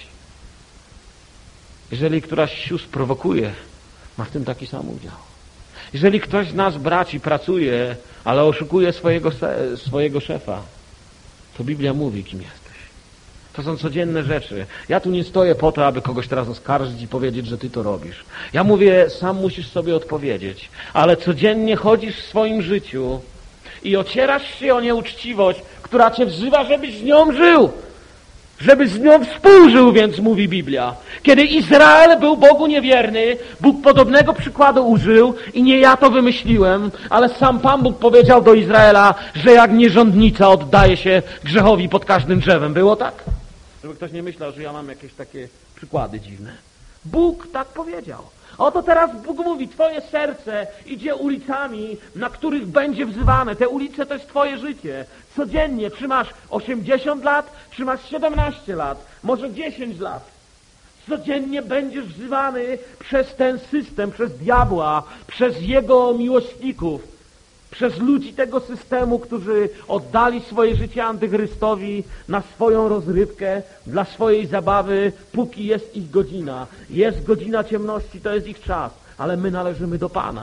Jeżeli któraś z sióstr prowokuje, ma w tym taki sam udział. Jeżeli ktoś z nas, braci, pracuje, ale oszukuje swojego, swojego szefa, to Biblia mówi, kim jesteś. To są codzienne rzeczy. Ja tu nie stoję po to, aby kogoś teraz oskarżyć i powiedzieć, że ty to robisz. Ja mówię, sam musisz sobie odpowiedzieć. Ale codziennie chodzisz w swoim życiu i ocierasz się o nieuczciwość, która cię wzywa, żebyś z nią żył. Żeby z nią współżył, więc mówi Biblia. Kiedy Izrael był Bogu niewierny, Bóg podobnego przykładu użył i nie ja to wymyśliłem, ale sam Pan Bóg powiedział do Izraela, że jak nierządnica oddaje się grzechowi pod każdym drzewem. Było tak? Żeby ktoś nie myślał, że ja mam jakieś takie przykłady dziwne. Bóg tak powiedział. Oto teraz Bóg mówi, twoje serce idzie ulicami, na których będzie wzywane. Te ulice to jest twoje życie. Codziennie, czy masz osiemdziesiąt lat, czy masz siedemnaście lat, może dziesięć lat. Codziennie będziesz wzywany przez ten system, przez diabła, przez jego miłośników, przez ludzi tego systemu, którzy oddali swoje życie antychrystowi na swoją rozrywkę, dla swojej zabawy, póki jest ich godzina. Jest godzina ciemności, to jest ich czas, ale my należymy do Pana,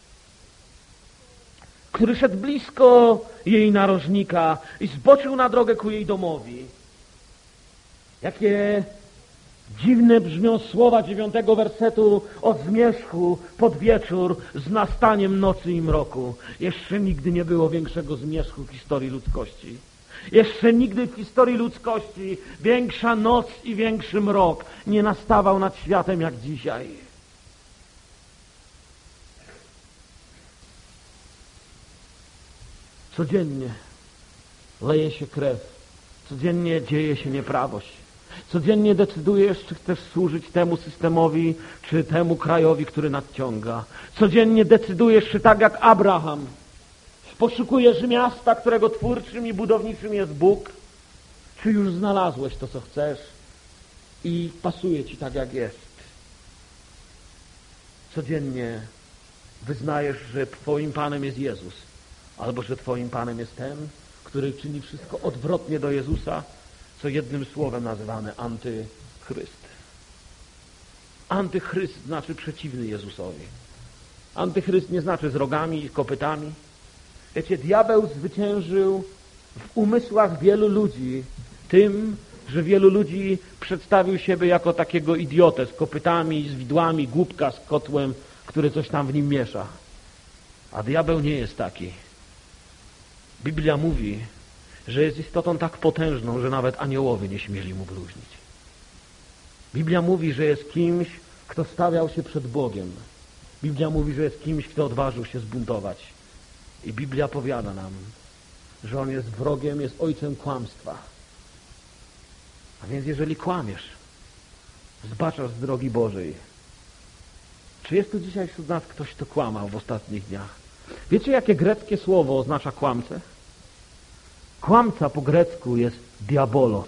który szedł blisko jej narożnika i zboczył na drogę ku jej domowi. Jakie dziwne brzmią słowa dziewiątego wersetu od zmierzchu pod wieczór z nastaniem nocy i mroku. Jeszcze nigdy nie było większego zmierzchu w historii ludzkości. Jeszcze nigdy w historii ludzkości większa noc i większy mrok nie nastawał nad światem jak dzisiaj. Codziennie leje się krew. Codziennie dzieje się nieprawość. Codziennie decydujesz, czy chcesz służyć temu systemowi, czy temu krajowi, który nadciąga. Codziennie decydujesz, czy tak jak Abraham poszukujesz miasta, którego twórczym i budowniczym jest Bóg, czy już znalazłeś to, co chcesz i pasuje ci tak, jak jest. Codziennie wyznajesz, że Twoim Panem jest Jezus, albo że Twoim Panem jest ten, który czyni wszystko odwrotnie do Jezusa, co jednym słowem nazywamy antychryst. Antychryst znaczy przeciwny Jezusowi. Antychryst nie znaczy z rogami i kopytami. Wiecie, diabeł zwyciężył w umysłach wielu ludzi tym, że wielu ludzi przedstawił siebie jako takiego idiotę z kopytami, z widłami, głupka z kotłem, który coś tam w nim miesza. A diabeł nie jest taki. Biblia mówi, że jest istotą tak potężną, że nawet aniołowie nie śmieli mu bluźnić. Biblia mówi, że jest kimś, kto stawiał się przed Bogiem. Biblia mówi, że jest kimś, kto odważył się zbuntować. I Biblia powiada nam, że on jest wrogiem, jest ojcem kłamstwa. A więc jeżeli kłamiesz, zbaczasz z drogi Bożej. Czy jest tu dzisiaj wśród nas ktoś, kto kłamał w ostatnich dniach? Wiecie, jakie greckie słowo oznacza kłamcę? Kłamca po grecku jest diabolos.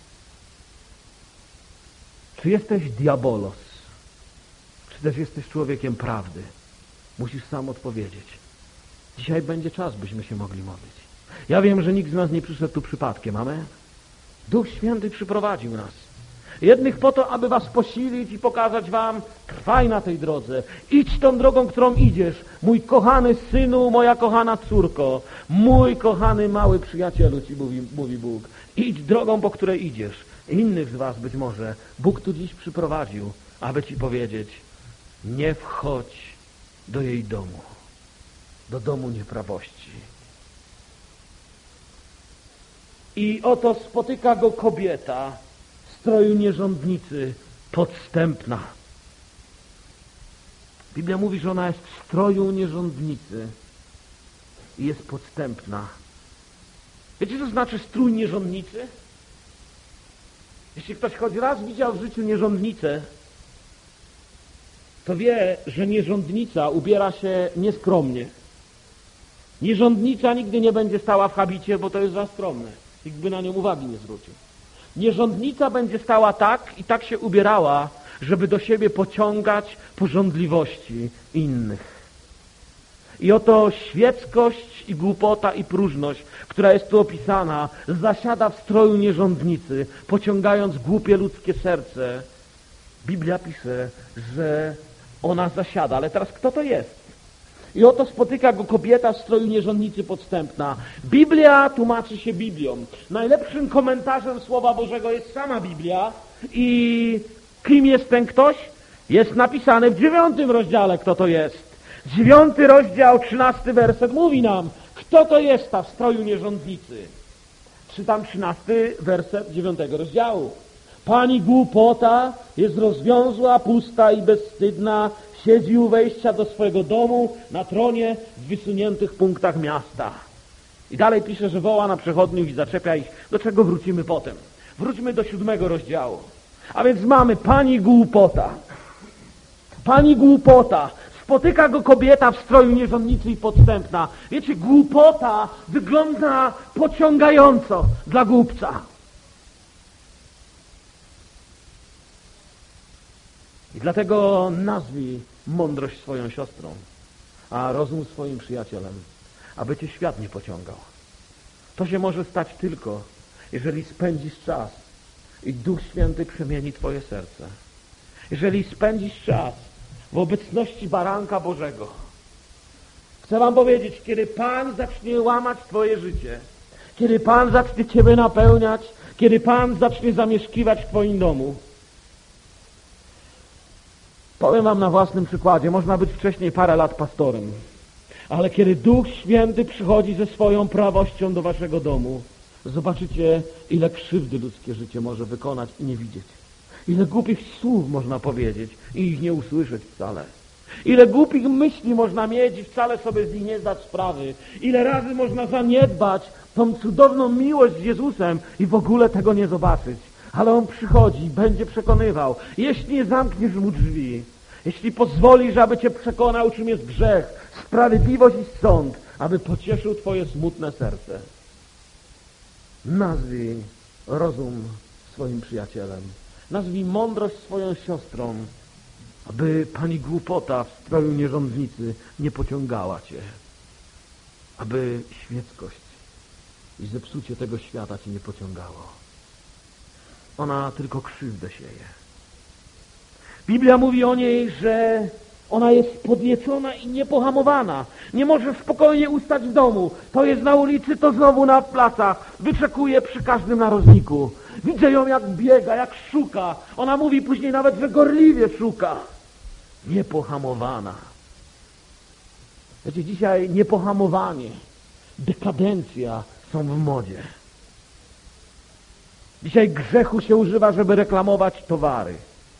Czy jesteś diabolos? Czy też jesteś człowiekiem prawdy? Musisz sam odpowiedzieć. Dzisiaj będzie czas, byśmy się mogli modlić. Ja wiem, że nikt z nas nie przyszedł tu przypadkiem. Amen? Duch Święty przyprowadził nas. Jednych po to, aby was posilić i pokazać wam, trwaj na tej drodze. Idź tą drogą, którą idziesz. Mój kochany synu, moja kochana córko, mój kochany mały przyjacielu, ci mówi, mówi Bóg. Idź drogą, po której idziesz. Innych z was być może Bóg tu dziś przyprowadził, aby ci powiedzieć, nie wchodź do jej domu, do domu nieprawości. I oto spotyka go kobieta w stroju nierządnicy, podstępna. Biblia mówi, że ona jest w stroju nierządnicy i jest podstępna. Wiecie, co znaczy strój nierządnicy? Jeśli ktoś choć raz widział w życiu nierządnicę, to wie, że nierządnica ubiera się nieskromnie. Nierządnica nigdy nie będzie stała w habicie, bo to jest za skromne. Nikt by na nią uwagi nie zwrócił. Nierządnica będzie stała tak i tak się ubierała, żeby do siebie pociągać pożądliwości innych. I oto świeckość i głupota i próżność, która jest tu opisana, zasiada w stroju nierządnicy, pociągając głupie ludzkie serce. Biblia pisze, że ona zasiada. Ale teraz kto to jest? I oto spotyka go kobieta w stroju nierządnicy podstępna. Biblia tłumaczy się Biblią. Najlepszym komentarzem Słowa Bożego jest sama Biblia. I kim jest ten ktoś? Jest napisane w dziewiątym rozdziale, kto to jest. Dziewiąty rozdział, trzynasty werset mówi nam, kto to jest ta w stroju nierządnicy. Czytam trzynasty werset dziewiątego rozdziału. Pani głupota jest rozwiązła, pusta i bezwstydna, siedzi u wejścia do swojego domu na tronie w wysuniętych punktach miasta. I dalej pisze, że woła na przechodniów i zaczepia ich, do czego wrócimy potem. Wróćmy do siódmego rozdziału. A więc mamy pani głupota. Pani głupota. Spotyka go kobieta w stroju nierządnicy i podstępna. Wiecie, głupota wygląda pociągająco dla głupca. I dlatego nazwij mądrość swoją siostrą, a rozum swoim przyjacielem, aby cię świat nie pociągał. To się może stać tylko, jeżeli spędzisz czas i Duch Święty przemieni twoje serce. Jeżeli spędzisz czas w obecności baranka Bożego. Chcę wam powiedzieć, kiedy Pan zacznie łamać twoje życie, kiedy Pan zacznie ciebie napełniać, kiedy Pan zacznie zamieszkiwać w twoim domu. Powiem wam na własnym przykładzie, można być wcześniej parę lat pastorem, ale kiedy Duch Święty przychodzi ze swoją prawością do waszego domu, zobaczycie, ile krzywdy ludzkie życie może wykonać i nie widzieć. Ile głupich słów można powiedzieć i ich nie usłyszeć wcale. Ile głupich myśli można mieć i wcale sobie z nich nie zdać sprawy. Ile razy można zaniedbać tą cudowną miłość z Jezusem i w ogóle tego nie zobaczyć. Ale On przychodzi, będzie przekonywał. Jeśli nie zamkniesz Mu drzwi, jeśli pozwolisz, aby Cię przekonał, czym jest grzech, sprawiedliwość i sąd, aby pocieszył Twoje smutne serce. Nazwij rozum swoim przyjacielem. Nazwij mądrość swoją siostrą aby Pani głupota w stroju nierządnicy nie pociągała Cię, aby świeckość i zepsucie tego świata Cię nie pociągało. Ona tylko krzywdę sieje. Biblia mówi o niej, że ona jest podniecona i niepohamowana. Nie może spokojnie ustać w domu. To jest na ulicy, to znowu na placach. Wyczekuje przy każdym narożniku. Widzę ją, jak biega, jak szuka. Ona mówi później nawet, że gorliwie szuka. Niepohamowana. Wiecie, dzisiaj niepohamowanie, dekadencja są w modzie. Dzisiaj grzechu się używa, żeby reklamować towary.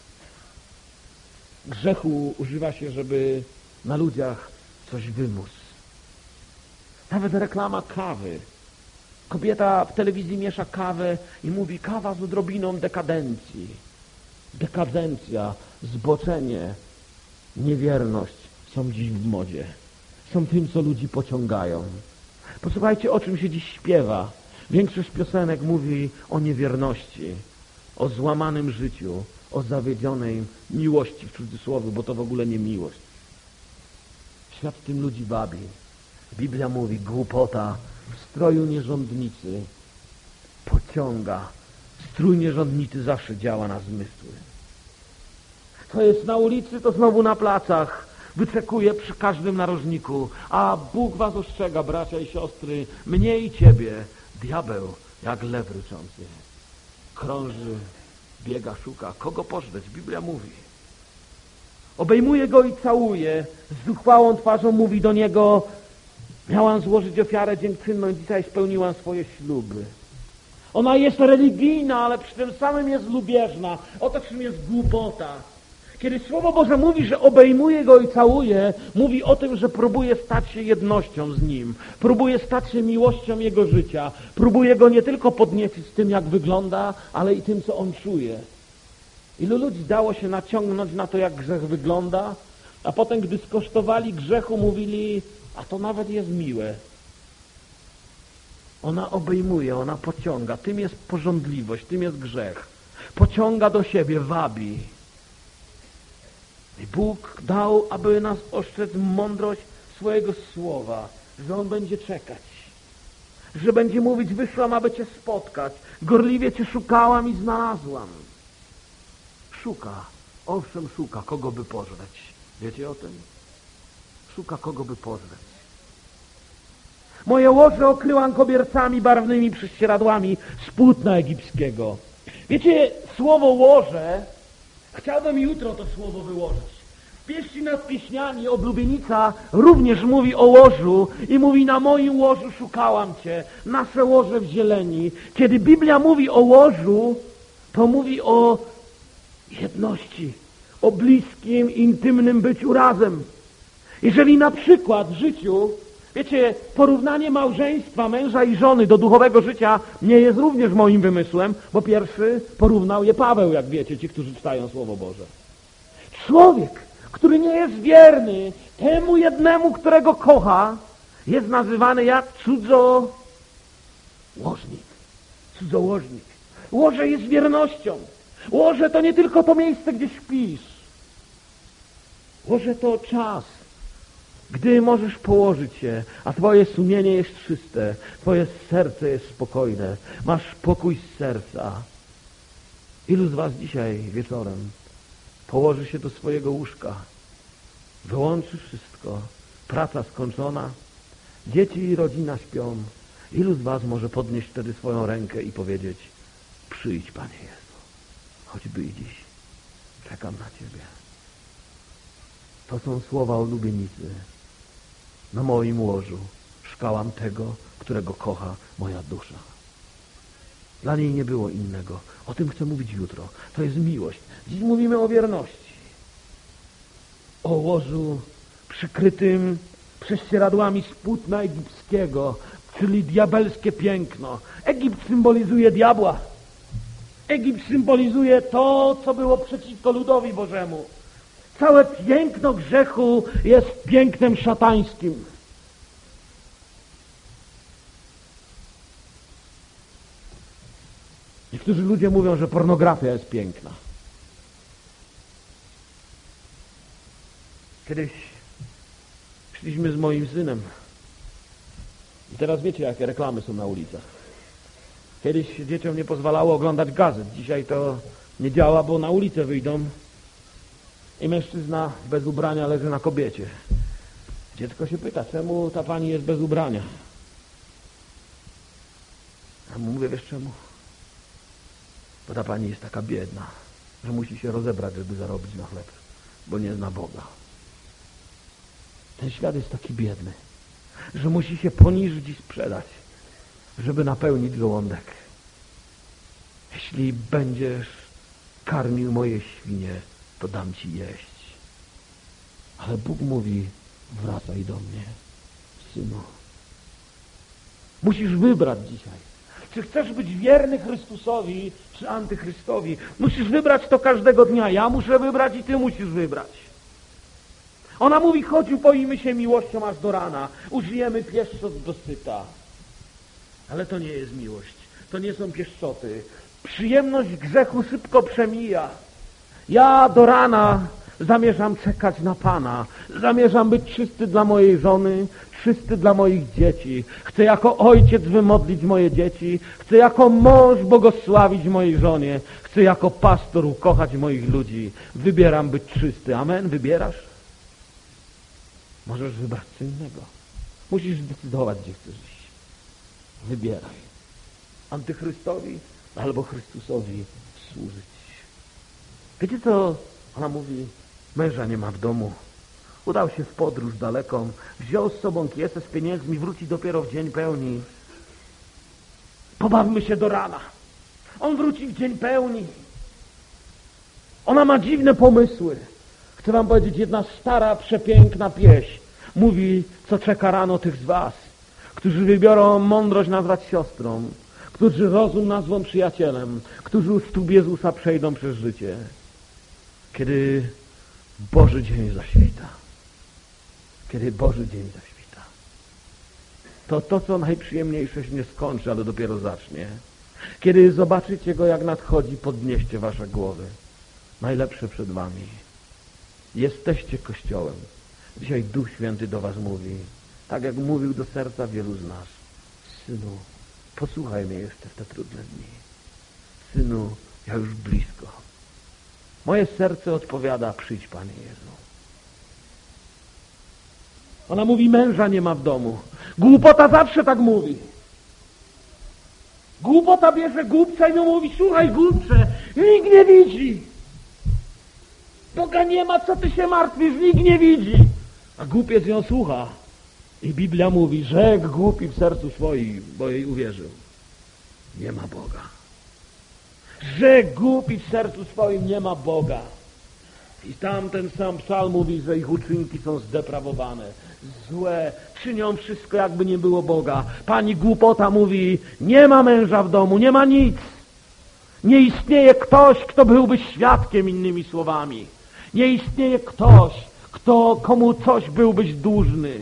Grzechu używa się, żeby na ludziach coś wymóc. Nawet reklama kawy. Kobieta w telewizji miesza kawę i mówi: kawa z odrobiną dekadencji. Dekadencja, zboczenie, niewierność są dziś w modzie. Są tym, co ludzi pociągają. Posłuchajcie, o czym się dziś śpiewa. Większość piosenek mówi o niewierności, o złamanym życiu, o zawiedzionej miłości w cudzysłowie, bo to w ogóle nie miłość. Świat tym ludzi wabi. Biblia mówi: głupota w stroju nierządnicy pociąga. Strój nierządnicy zawsze działa na zmysły. To jest na ulicy, to znowu na placach. Wyczekuje przy każdym narożniku. A Bóg was ostrzega, bracia i siostry, mnie i ciebie. Diabeł, jak lew ryczący, krąży, biega, szuka. Kogo pożreć? Biblia mówi. Obejmuje go i całuje. Z zuchwałą twarzą mówi do niego: miałam złożyć ofiarę dziękczynną i dzisiaj spełniłam swoje śluby. Ona jest religijna, ale przy tym samym jest lubieżna. Oto czym jest głupota. Kiedy Słowo Boże mówi, że obejmuje go i całuje, mówi o tym, że próbuje stać się jednością z nim. Próbuje stać się miłością jego życia. Próbuje go nie tylko podniecić tym, jak wygląda, ale i tym, co on czuje. Ilu ludzi dało się naciągnąć na to, jak grzech wygląda, a potem, gdy skosztowali grzechu, mówili: a to nawet jest miłe. Ona obejmuje, ona pociąga. Tym jest pożądliwość, tym jest grzech. Pociąga do siebie, wabi. I Bóg dał, aby nas ostrzec mądrość swojego słowa, że On będzie czekać, że będzie mówić: wyszłam, aby Cię spotkać, gorliwie Cię szukałam i znalazłam. Szuka, owszem szuka, kogo by pożreć. Wiecie o tym? Szuka, kogo by pożreć. Moje łoże okryłam kobiercami barwnymi prześcieradłami z płótna egipskiego. Wiecie, słowo łoże, chciałbym jutro to słowo wyłożyć. W pieśni nad pieśniami oblubienica również mówi o łożu i mówi: na moim łożu szukałam Cię, nasze łoże w zieleni. Kiedy Biblia mówi o łożu, to mówi o jedności, o bliskim, intymnym byciu razem. Jeżeli na przykład w życiu, wiecie, porównanie małżeństwa męża i żony do duchowego życia nie jest również moim wymysłem, bo pierwszy porównał je Paweł, jak wiecie, ci, którzy czytają Słowo Boże. Człowiek, który nie jest wierny temu jednemu, którego kocha, jest nazywany jak cudzołożnik. Cudzołożnik. Łoże jest wiernością. Łoże to nie tylko to miejsce, gdzie śpisz. Łoże to czas, gdy możesz położyć się, a twoje sumienie jest czyste, twoje serce jest spokojne, masz pokój z serca. Ilu z was dzisiaj wieczorem położy się do swojego łóżka, wyłączy wszystko, praca skończona, dzieci i rodzina śpią. Ilu z was może podnieść wtedy swoją rękę i powiedzieć: przyjdź, Panie Jezu, choćby i dziś, czekam na Ciebie. To są słowa ulubienicy. Na moim łożu szukałam tego, którego kocha moja dusza. Dla niej nie było innego. O tym chcę mówić jutro. To jest miłość. Dziś mówimy o wierności. O łożu przykrytym prześcieradłami z płótna egipskiego, czyli diabelskie piękno. Egipt symbolizuje diabła. Egipt symbolizuje to, co było przeciwko ludowi Bożemu. Całe piękno grzechu jest pięknem szatańskim. Niektórzy ludzie mówią, że pornografia jest piękna. Kiedyś szliśmy z moim synem i teraz wiecie, jakie reklamy są na ulicach. Kiedyś dzieciom nie pozwalało oglądać gazet. Dzisiaj to nie działa, bo na ulicę wyjdą i mężczyzna bez ubrania leży na kobiecie. Dziecko się pyta, czemu ta pani jest bez ubrania? A mu mówię, wiesz czemu? Bo ta pani jest taka biedna, że musi się rozebrać, żeby zarobić na chleb, bo nie zna Boga. Ten świat jest taki biedny, że musi się poniżyć i sprzedać, żeby napełnić żołądek. Jeśli będziesz karmił moje świnie, to dam ci jeść. Ale Bóg mówi, wracaj do mnie, synu. Musisz wybrać dzisiaj. Czy chcesz być wierny Chrystusowi, czy antychrystowi? Musisz wybrać to każdego dnia. Ja muszę wybrać i ty musisz wybrać. Ona mówi, chodź, upoimy się miłością aż do rana. Użyjemy pieszczot do syta. Ale to nie jest miłość. To nie są pieszczoty. Przyjemność grzechu szybko przemija. Ja do rana zamierzam czekać na Pana. Zamierzam być czysty dla mojej żony, czysty dla moich dzieci. Chcę jako ojciec wymodlić moje dzieci. Chcę jako mąż błogosławić mojej żonie. Chcę jako pastor ukochać moich ludzi. Wybieram być czysty. Amen? Wybierasz? Możesz wybrać co innego. Musisz zdecydować, gdzie chcesz iść. Wybieraj. Antychrystowi albo Chrystusowi służyć. Wiecie co? Ona mówi, męża nie ma w domu. Udał się w podróż daleką. Wziął z sobą kiesę z pieniędzmi, wróci dopiero w dzień pełni. Pobawmy się do rana. On wróci w dzień pełni. Ona ma dziwne pomysły. Chcę wam powiedzieć, jedna stara, przepiękna pieśń mówi, co czeka rano tych z was, którzy wybiorą mądrość nazwać siostrą, którzy rozum nazwą przyjacielem, którzy u stóp Jezusa przejdą przez życie. Kiedy Boży dzień zaświta. Kiedy Boży dzień zaświta. To to, co najprzyjemniejsze się nie skończy, ale dopiero zacznie. Kiedy zobaczycie Go, jak nadchodzi, podnieście wasze głowy. Najlepsze przed wami. Jesteście Kościołem. Dzisiaj Duch Święty do was mówi, tak jak mówił do serca wielu z nas. Synu, posłuchaj mnie jeszcze w te trudne dni. Synu, ja już blisko. Moje serce odpowiada, przyjdź, Panie Jezu. Ona mówi, męża nie ma w domu. Głupota zawsze tak mówi. Głupota bierze głupca i mu mówi, słuchaj głupcze, nikt nie widzi. Boga nie ma, co ty się martwisz, nikt nie widzi. A głupiec ją słucha. I Biblia mówi, rzekł głupi w sercu swoim, bo jej uwierzył. Nie ma Boga. Rzekł głupi w sercu swoim, nie ma Boga. I tam ten sam psalm mówi, że ich uczynki są zdeprawowane, złe, czynią wszystko, jakby nie było Boga. Pani głupota mówi, nie ma męża w domu, nie ma nic. Nie istnieje ktoś, kto byłby świadkiem, innymi słowami. Nie istnieje ktoś, kto, komu coś byłbyś dłużny.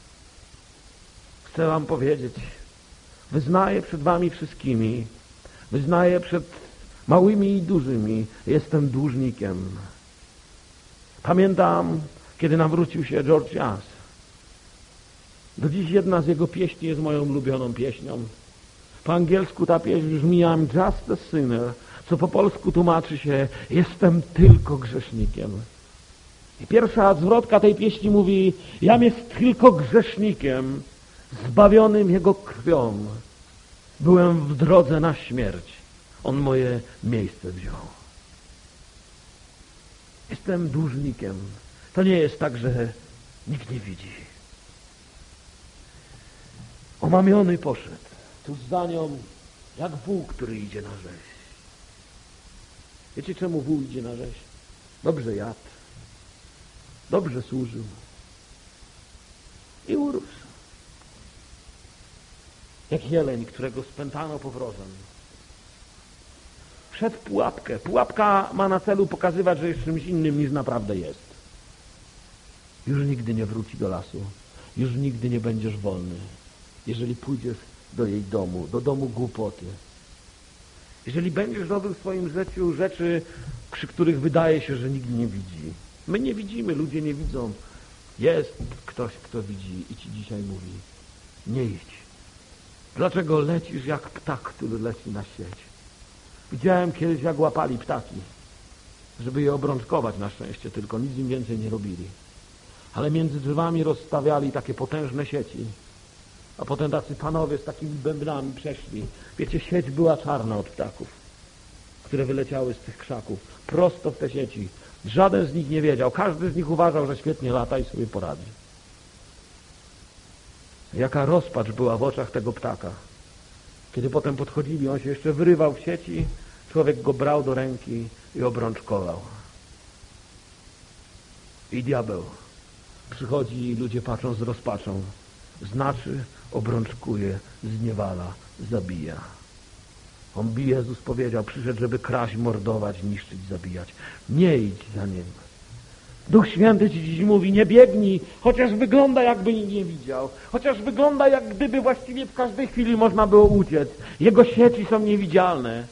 Chcę wam powiedzieć, wyznaję przed wami wszystkimi, wyznaję przed małymi i dużymi, jestem dłużnikiem. Pamiętam, kiedy nawrócił się George Young. Do dziś jedna z jego pieśni jest moją ulubioną pieśnią. Po angielsku ta pieśń brzmi I'm just a sinner, co po polsku tłumaczy się jestem tylko grzesznikiem. I pierwsza zwrotka tej pieśni mówi jam jest tylko grzesznikiem, zbawionym Jego krwią. Byłem w drodze na śmierć. On moje miejsce wziął. Jestem dłużnikiem. To nie jest tak, że nikt nie widzi. Omamiony poszedł. Tuż za nią jak wół, który idzie na rzeź. Wiecie, czemu wół idzie na rzeź? Dobrze jadł. Dobrze służył. I urósł. Jak jeleń, którego spętano powrozem. Wszedł w pułapkę. Pułapka ma na celu pokazywać, że jest czymś innym niż naprawdę jest. Już nigdy nie wróci do lasu. Już nigdy nie będziesz wolny. Jeżeli pójdziesz do jej domu, do domu głupoty. Jeżeli będziesz robił w swoim życiu rzeczy, przy których wydaje się, że nikt nie widzi. My nie widzimy, ludzie nie widzą. Jest ktoś, kto widzi i ci dzisiaj mówi: nie idź. Dlaczego lecisz jak ptak, który leci na sieć? Widziałem kiedyś, jak łapali ptaki, żeby je obrączkować, na szczęście tylko, nic im więcej nie robili. Ale między drzewami rozstawiali takie potężne sieci, a potem tacy panowie z takimi bębnami przeszli. Wiecie, sieć była czarna od ptaków, które wyleciały z tych krzaków, prosto w te sieci. Żaden z nich nie wiedział, każdy z nich uważał, że świetnie lata i sobie poradzi. Jaka rozpacz była w oczach tego ptaka. Kiedy potem podchodzili, on się jeszcze wyrywał w sieci, człowiek go brał do ręki i obrączkował. I diabeł przychodzi i ludzie patrzą z rozpaczą. Znaczy, obrączkuje, zniewala, zabija. On bije, Jezus powiedział, przyszedł, żeby kraść, mordować, niszczyć, zabijać. Nie idź za nim. Duch Święty ci dziś mówi: nie biegnij, chociaż wygląda, jakby nikt nie widział. Chociaż wygląda, jak gdyby właściwie w każdej chwili można było uciec. Jego sieci są niewidzialne.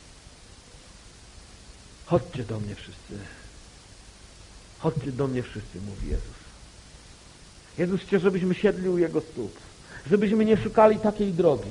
Chodźcie do mnie wszyscy. Chodźcie do mnie wszyscy, mówi Jezus. Jezus chce, żebyśmy siedli u Jego stóp. Żebyśmy nie szukali takiej drogi.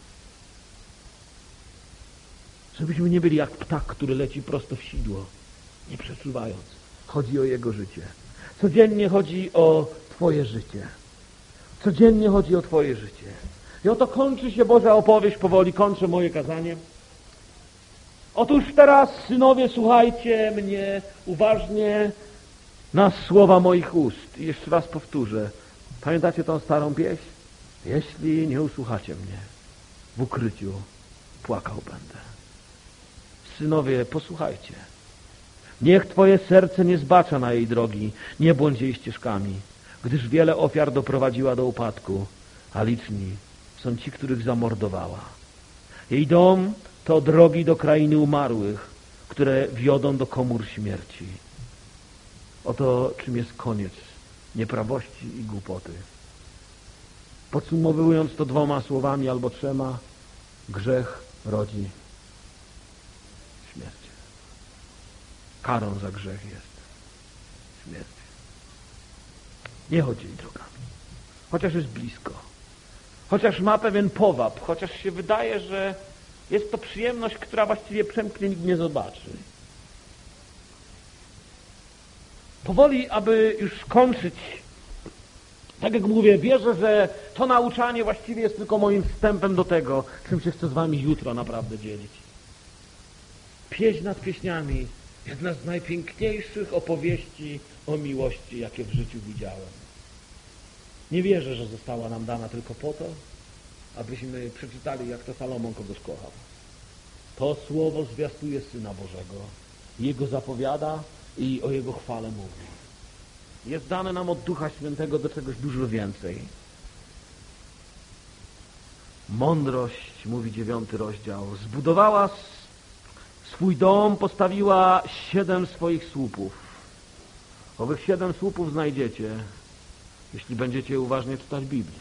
Żebyśmy nie byli jak ptak, który leci prosto w sidło, nie przeczuwając. Chodzi o Jego życie. Codziennie chodzi o Twoje życie. Codziennie chodzi o Twoje życie. I oto kończy się Boża opowieść, powoli kończę moje kazanie. Otóż teraz, synowie, słuchajcie mnie uważnie na słowa moich ust. I jeszcze raz powtórzę. Pamiętacie tą starą pieśń? Jeśli nie usłuchacie mnie, w ukryciu płakał będę. Synowie, posłuchajcie. Niech Twoje serce nie zbacza na jej drogi, nie błądź jej ścieżkami, gdyż wiele ofiar doprowadziła do upadku, a liczni są ci, których zamordowała. Jej dom to drogi do krainy umarłych, które wiodą do komór śmierci. Oto czym jest koniec nieprawości i głupoty. Podsumowując to dwoma słowami albo trzema: grzech rodzi śmierć. Karą za grzech jest śmierć. Nie chodź jej drogami. Chociaż jest blisko. Chociaż ma pewien powab. Chociaż się wydaje, że jest to przyjemność, która właściwie przemknie, nikt nie zobaczy. Powoli, aby już skończyć, tak jak mówię, wierzę, że to nauczanie właściwie jest tylko moim wstępem do tego, czym się chcę z wami jutro naprawdę dzielić. Pieśń nad pieśniami, jedna z najpiękniejszych opowieści o miłości, jakie w życiu widziałem. Nie wierzę, że została nam dana tylko po to, abyśmy przeczytali, jak to Salomon kogoś kochał. To słowo zwiastuje Syna Bożego. Jego zapowiada i o Jego chwale mówi. Jest dane nam od Ducha Świętego do czegoś dużo więcej. Mądrość, mówi dziewiąty rozdział, zbudowała swój dom, postawiła siedem swoich słupów. Owych siedem słupów znajdziecie, jeśli będziecie uważnie czytać Biblię.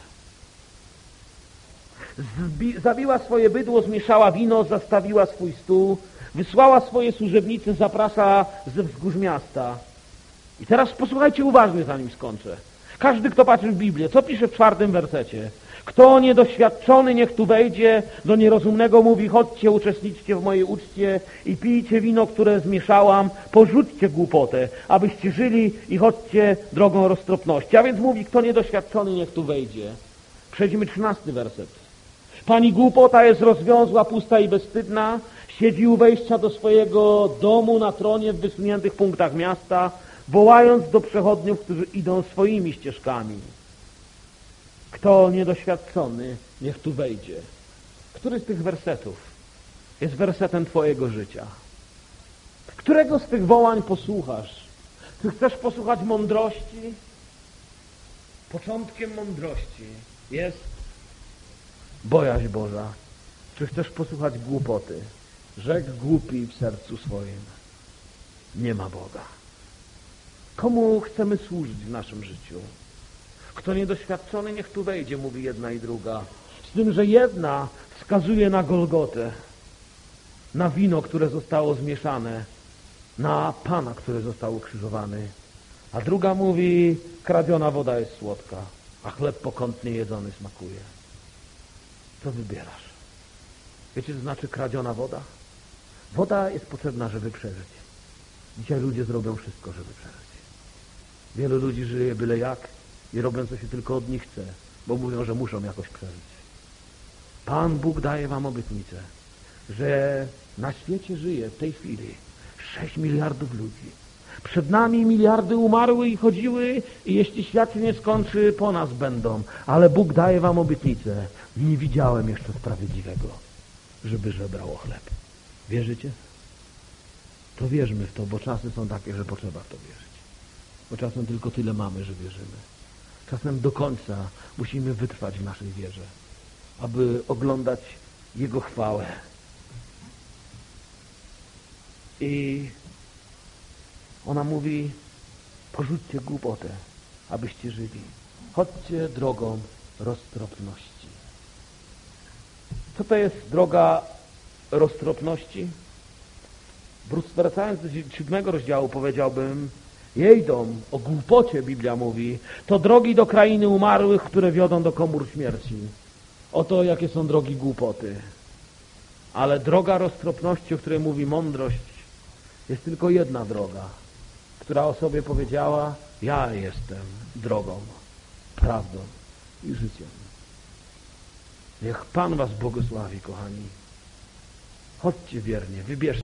Zbi- zabiła swoje bydło, zmieszała wino, zastawiła swój stół, wysłała swoje służebnice, zaprasza ze wzgórz miasta. I teraz posłuchajcie uważnie, zanim skończę. Każdy, kto patrzy w Biblię, co pisze w czwartym wersecie? Kto niedoświadczony, niech tu wejdzie, do nierozumnego mówi: chodźcie, uczestniczcie w mojej uczcie i pijcie wino, które zmieszałam, porzućcie głupotę, abyście żyli i chodźcie drogą roztropności. A więc mówi: kto niedoświadczony, niech tu wejdzie. Przejdźmy trzynasty werset. Pani głupota jest rozwiązła, pusta i bezstydna, siedzi u wejścia do swojego domu na tronie w wysuniętych punktach miasta, wołając do przechodniów, którzy idą swoimi ścieżkami. Kto niedoświadczony, niech tu wejdzie. Który z tych wersetów jest wersetem twojego życia? Którego z tych wołań posłuchasz? Czy chcesz posłuchać mądrości? Początkiem mądrości jest bojaźń Boża. Czy chcesz posłuchać głupoty? Rzekł głupi w sercu swoim: nie ma Boga. Komu chcemy służyć w naszym życiu? Kto niedoświadczony, niech tu wejdzie, mówi jedna i druga. Z tym, że jedna wskazuje na Golgotę, na wino, które zostało zmieszane, na Pana, który został ukrzyżowany. A druga mówi, kradziona woda jest słodka, a chleb pokątnie jedzony smakuje. Co wybierasz? Wiecie, co znaczy kradziona woda? Woda jest potrzebna, żeby przeżyć. Dzisiaj ludzie zrobią wszystko, żeby przeżyć. Wielu ludzi żyje byle jak i robią, co się tylko od nich chce, bo mówią, że muszą jakoś przeżyć. Pan Bóg daje wam obietnicę, że na świecie żyje w tej chwili sześć miliardów ludzi. Przed nami miliardy umarły i chodziły i jeśli świat się nie skończy, po nas będą. Ale Bóg daje wam obietnicę. Nie widziałem jeszcze sprawiedliwego, żeby żebrał o chleb. Wierzycie? To wierzmy w to, bo czasy są takie, że potrzeba w to wierzyć. Bo czasem tylko tyle mamy, że wierzymy. Czasem do końca musimy wytrwać w naszej wierze, aby oglądać Jego chwałę. I ona mówi, porzućcie głupotę, abyście żyli. Chodźcie drogą roztropności. Co to jest droga roztropności? Wracając do siódmego rozdziału powiedziałbym, jej dom, o głupocie Biblia mówi, to drogi do krainy umarłych, które wiodą do komór śmierci. Oto jakie są drogi głupoty. Ale droga roztropności, o której mówi mądrość, jest tylko jedna droga, która o sobie powiedziała, ja jestem drogą, prawdą i życiem. Niech Pan was błogosławi, kochani. Chodźcie wiernie, wybierzcie.